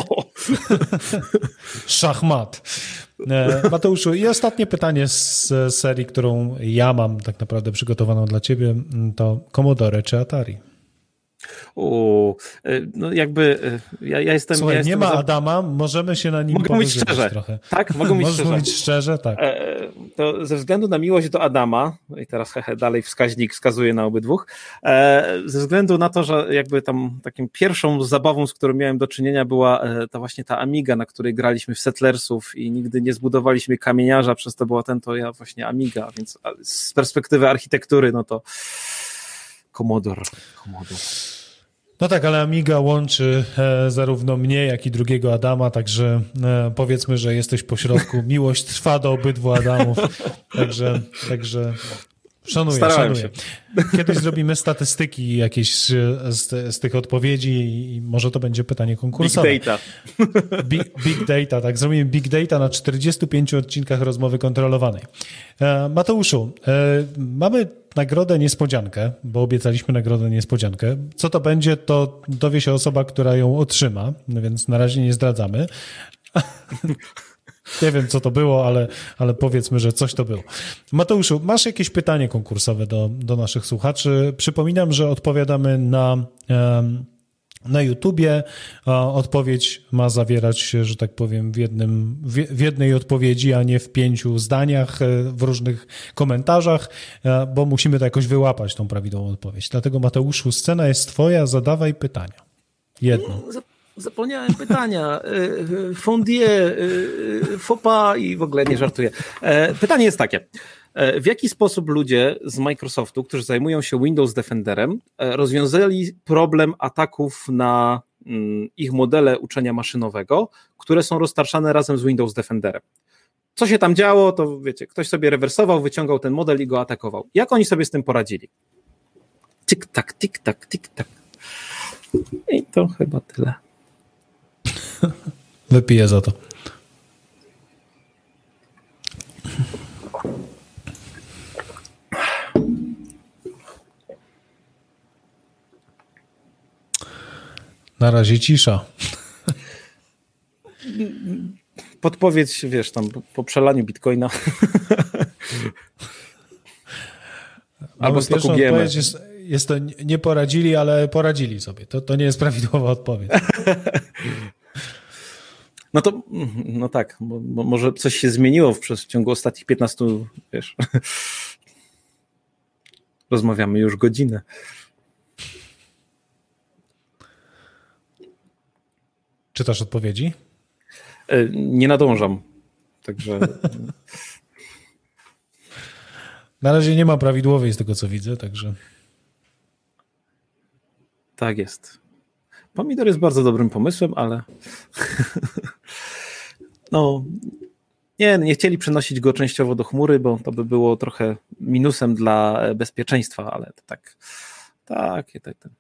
Szachmat. E, Mateuszu, i ostatnie pytanie z serii, którą ja mam tak naprawdę przygotowaną dla ciebie, to Commodore czy Atari? U, no jakby ja, ja jestem... Słuchaj, ja nie jestem ma za... Adama, możemy się na nim Mogę mówić szczerze, trochę. tak? Mogę mówić szczerze. mówić szczerze, tak. E, to ze względu na miłość do Adama, i teraz hehe, dalej wskaźnik wskazuje na obydwóch, e, ze względu na to, że jakby tam takim pierwszą zabawą, z którą miałem do czynienia, była e, ta właśnie ta Amiga, na której graliśmy w Settlersów i nigdy nie zbudowaliśmy kamieniarza, przez to była ten, to ja właśnie Amiga, więc z perspektywy architektury, no to Commodore, Commodore. No tak, ale Amiga łączy e, zarówno mnie, jak i drugiego Adama, także e, powiedzmy, że jesteś po środku. Miłość trwa do obydwu Adamów, także, także szanuję, Starałem szanuję. się. Kiedyś zrobimy statystyki jakieś z, z tych odpowiedzi i może to będzie pytanie konkursowe. Big data. Big, big data, tak. Zrobimy big data na czterdziestu pięciu odcinkach rozmowy kontrolowanej. E, Mateuszu, e, mamy nagrodę niespodziankę, bo obiecaliśmy nagrodę niespodziankę. Co to będzie, to dowie się osoba, która ją otrzyma, więc na razie nie zdradzamy. Nie wiem, co to było, ale, ale powiedzmy, że coś to było. Mateuszu, masz jakieś pytanie konkursowe do, do naszych słuchaczy? Przypominam, że odpowiadamy na... Um, na YouTubie. Odpowiedź ma zawierać, że tak powiem, w, jednym, w jednej odpowiedzi, a nie w pięciu zdaniach, w różnych komentarzach, bo musimy to jakoś wyłapać, tą prawidłową odpowiedź. Dlatego, Mateuszu, scena jest twoja, zadawaj pytania. Jedno. zapomniałem pytania. Fondie, fopa i w ogóle nie żartuję. Pytanie jest takie. W jaki sposób ludzie z Microsoftu, którzy zajmują się Windows Defenderem, rozwiązali problem ataków na ich modele uczenia maszynowego, które są roztarczane razem z Windows Defenderem? Co się tam działo, to wiecie, ktoś sobie rewersował, wyciągał ten model i go atakował. Jak oni sobie z tym poradzili? Tik-tak, tik-tak, tik-tak. I to chyba tyle. Wypiję za to. Na razie cisza. Podpowiedź, wiesz, tam po przelaniu bitcoina. Albo z toku G M E. Jest, jest to nie poradzili, ale poradzili sobie. To, to nie jest prawidłowa odpowiedź. No to, no tak, bo, bo może coś się zmieniło w, w ciągu ostatnich piętnastu, wiesz. Rozmawiamy już godzinę. Czytasz odpowiedzi? Nie nadążam. Także. Na razie nie ma prawidłowej z tego, co widzę, także. Tak jest. Pomidor jest bardzo dobrym pomysłem, ale. No. Nie, nie chcieli przenosić go częściowo do chmury, bo to by było trochę minusem dla bezpieczeństwa, ale to tak. Tak, tak, tak.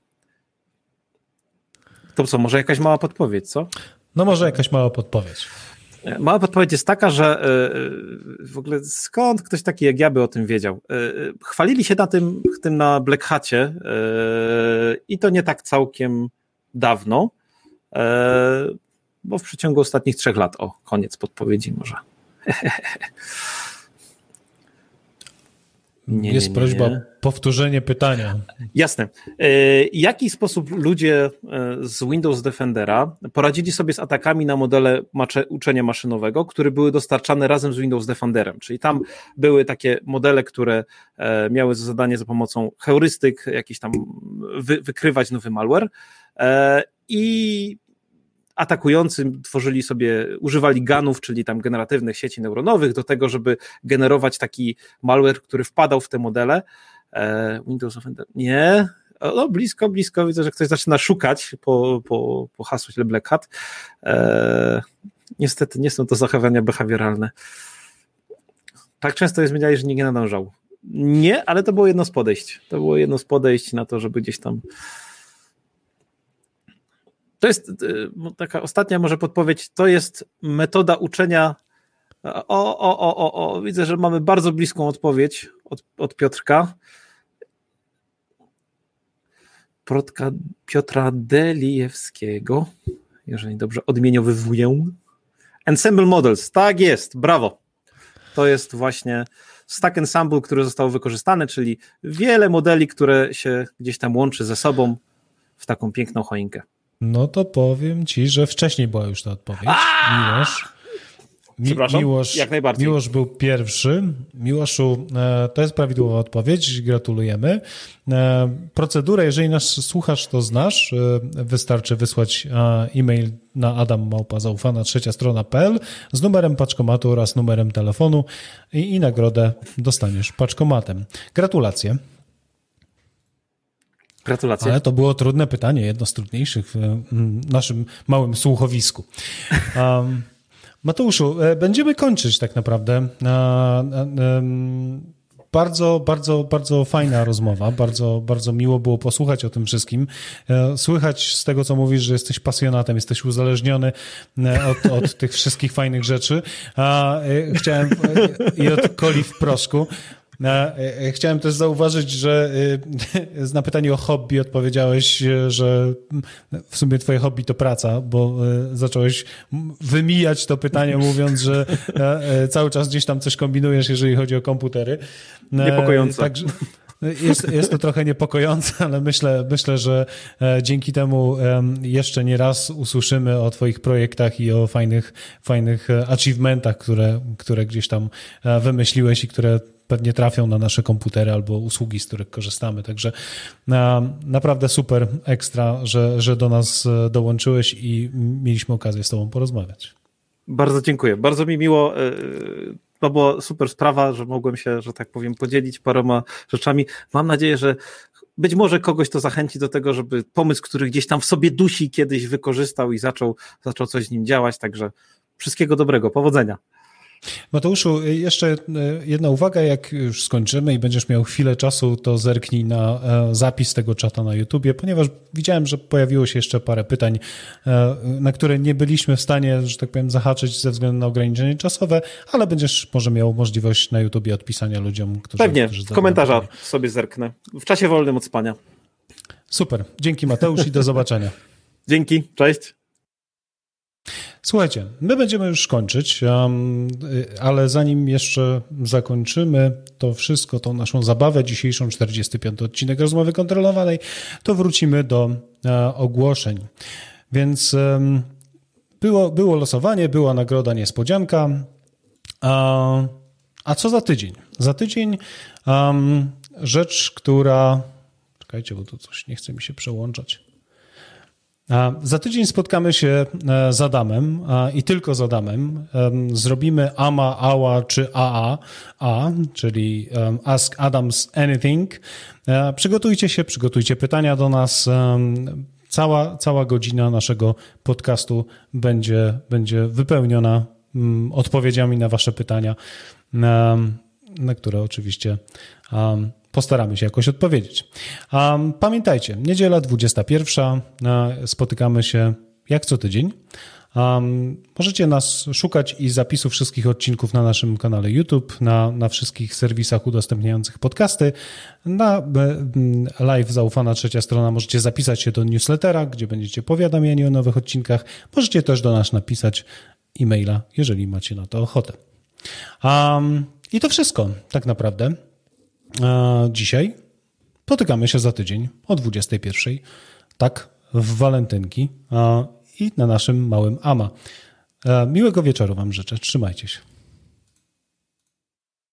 To co, może jakaś mała podpowiedź, co? No może jakaś mała podpowiedź. Mała podpowiedź jest taka, że w ogóle skąd ktoś taki jak ja by o tym wiedział? Chwalili się na tym, tym na Black Hacie i to nie tak całkiem dawno, bo w przeciągu ostatnich trzech lat. O, koniec podpowiedzi może. Nie, jest nie, nie, prośba o powtórzenie pytania. Jasne. W jaki sposób ludzie z Windows Defendera poradzili sobie z atakami na modele uczenia maszynowego, które były dostarczane razem z Windows Defenderem? Czyli tam były takie modele, które miały za zadanie za pomocą heurystyk jakiś tam wy, wykrywać nowy malware i atakujący tworzyli sobie, używali ganów, czyli tam generatywnych sieci neuronowych do tego, żeby generować taki malware, który wpadał w te modele. Windows Defender. Nie. No, blisko, blisko. Widzę, że ktoś zaczyna szukać po, po, po hasłu Black Hat. Eee, niestety nie są to zachowania behawioralne. Tak często je zmieniali, że nikt nie nadążał. Nie, ale to było jedno z podejść. To było jedno z podejść na to, żeby gdzieś tam. To jest taka ostatnia może podpowiedź. To jest metoda uczenia. O, o, o, o, o. Widzę, że mamy bardzo bliską odpowiedź od, od Piotrka. Piotrka, Piotra Delijewskiego, jeżeli dobrze odmieniowywuję. Ensemble Models, tak jest, brawo. To jest właśnie Stack Ensemble, który został wykorzystany, czyli wiele modeli, które się gdzieś tam łączy ze sobą w taką piękną choinkę. No to powiem ci, że wcześniej była już ta odpowiedź. Aaaa! Miłosz. Mi, Przepraszam, Miłosz, jak najbardziej. Miłosz był pierwszy. Miłoszu, e, to jest prawidłowa odpowiedź, gratulujemy. E, procedurę, jeżeli nas słuchasz, to znasz. E, wystarczy wysłać e, e-mail na adam małpa zaufana trzecia strona kropka p l z numerem paczkomatu oraz numerem telefonu i, i nagrodę dostaniesz paczkomatem. Gratulacje. Gratulacje. Ale to było trudne pytanie, jedno z trudniejszych w naszym małym słuchowisku. Um, Mateuszu, będziemy kończyć tak naprawdę. Bardzo, bardzo, bardzo fajna rozmowa. Bardzo, bardzo miło było posłuchać o tym wszystkim. Słychać z tego, co mówisz, że jesteś pasjonatem, jesteś uzależniony od, od tych wszystkich fajnych rzeczy. A chciałem i od coli w proszku. Chciałem też zauważyć, że na pytanie o hobby odpowiedziałeś, że w sumie twoje hobby to praca, bo zacząłeś wymijać to pytanie, mówiąc, że cały czas gdzieś tam coś kombinujesz, jeżeli chodzi o komputery. Niepokojące. Także jest, jest to trochę niepokojące, ale myślę, myślę, że dzięki temu jeszcze nie raz usłyszymy o twoich projektach i o fajnych, fajnych achievementach, które, które gdzieś tam wymyśliłeś i które pewnie trafią na nasze komputery albo usługi, z których korzystamy. Także naprawdę super ekstra, że, że do nas dołączyłeś i mieliśmy okazję z tobą porozmawiać. Bardzo dziękuję. Bardzo mi miło. To była super sprawa, że mogłem się, że tak powiem, podzielić paroma rzeczami. Mam nadzieję, że być może kogoś to zachęci do tego, żeby pomysł, który gdzieś tam w sobie dusi, kiedyś wykorzystał i zaczął, zaczął coś z nim działać. Także wszystkiego dobrego. Powodzenia. Mateuszu, jeszcze jedna uwaga, jak już skończymy i będziesz miał chwilę czasu, to zerknij na zapis tego czata na YouTubie, ponieważ widziałem, że pojawiło się jeszcze parę pytań, na które nie byliśmy w stanie, że tak powiem, zahaczyć ze względu na ograniczenie czasowe, ale będziesz może miał możliwość na YouTubie odpisania ludziom, którzy... Pewnie, którzy w komentarzach sobie zerknę, w czasie wolnym od spania. Super, dzięki Mateusz i do zobaczenia. Dzięki, cześć. Słuchajcie, my będziemy już kończyć, ale zanim jeszcze zakończymy to wszystko, tą naszą zabawę dzisiejszą, czterdziesty piąty odcinek Rozmowy Kontrolowanej, to wrócimy do ogłoszeń. Więc było, było losowanie, była nagroda niespodzianka. A, a co za tydzień? Za tydzień um, rzecz, która... Czekajcie, bo tu coś nie chce mi się przełączać. Za tydzień spotkamy się z Adamem i tylko z Adamem. Zrobimy AMA, AWA czy A A, A, czyli Ask Adams Anything. Przygotujcie się, przygotujcie pytania do nas. Cała, cała godzina naszego podcastu będzie, będzie wypełniona odpowiedziami na wasze pytania, na które oczywiście postaramy się jakoś odpowiedzieć. Um, pamiętajcie, niedziela dwudziesta pierwsza, spotykamy się jak co tydzień. Um, możecie nas szukać i zapisu wszystkich odcinków na naszym kanale YouTube, na, na wszystkich serwisach udostępniających podcasty. Na live Zaufana Trzecia Strona możecie zapisać się do newslettera, gdzie będziecie powiadamiani o nowych odcinkach. Możecie też do nas napisać e-maila, jeżeli macie na to ochotę. Um, I to wszystko tak naprawdę. Dzisiaj spotykamy się za tydzień o dwudziestej pierwszej, tak, w walentynki i na naszym małym A M A. Miłego wieczoru wam życzę, trzymajcie się.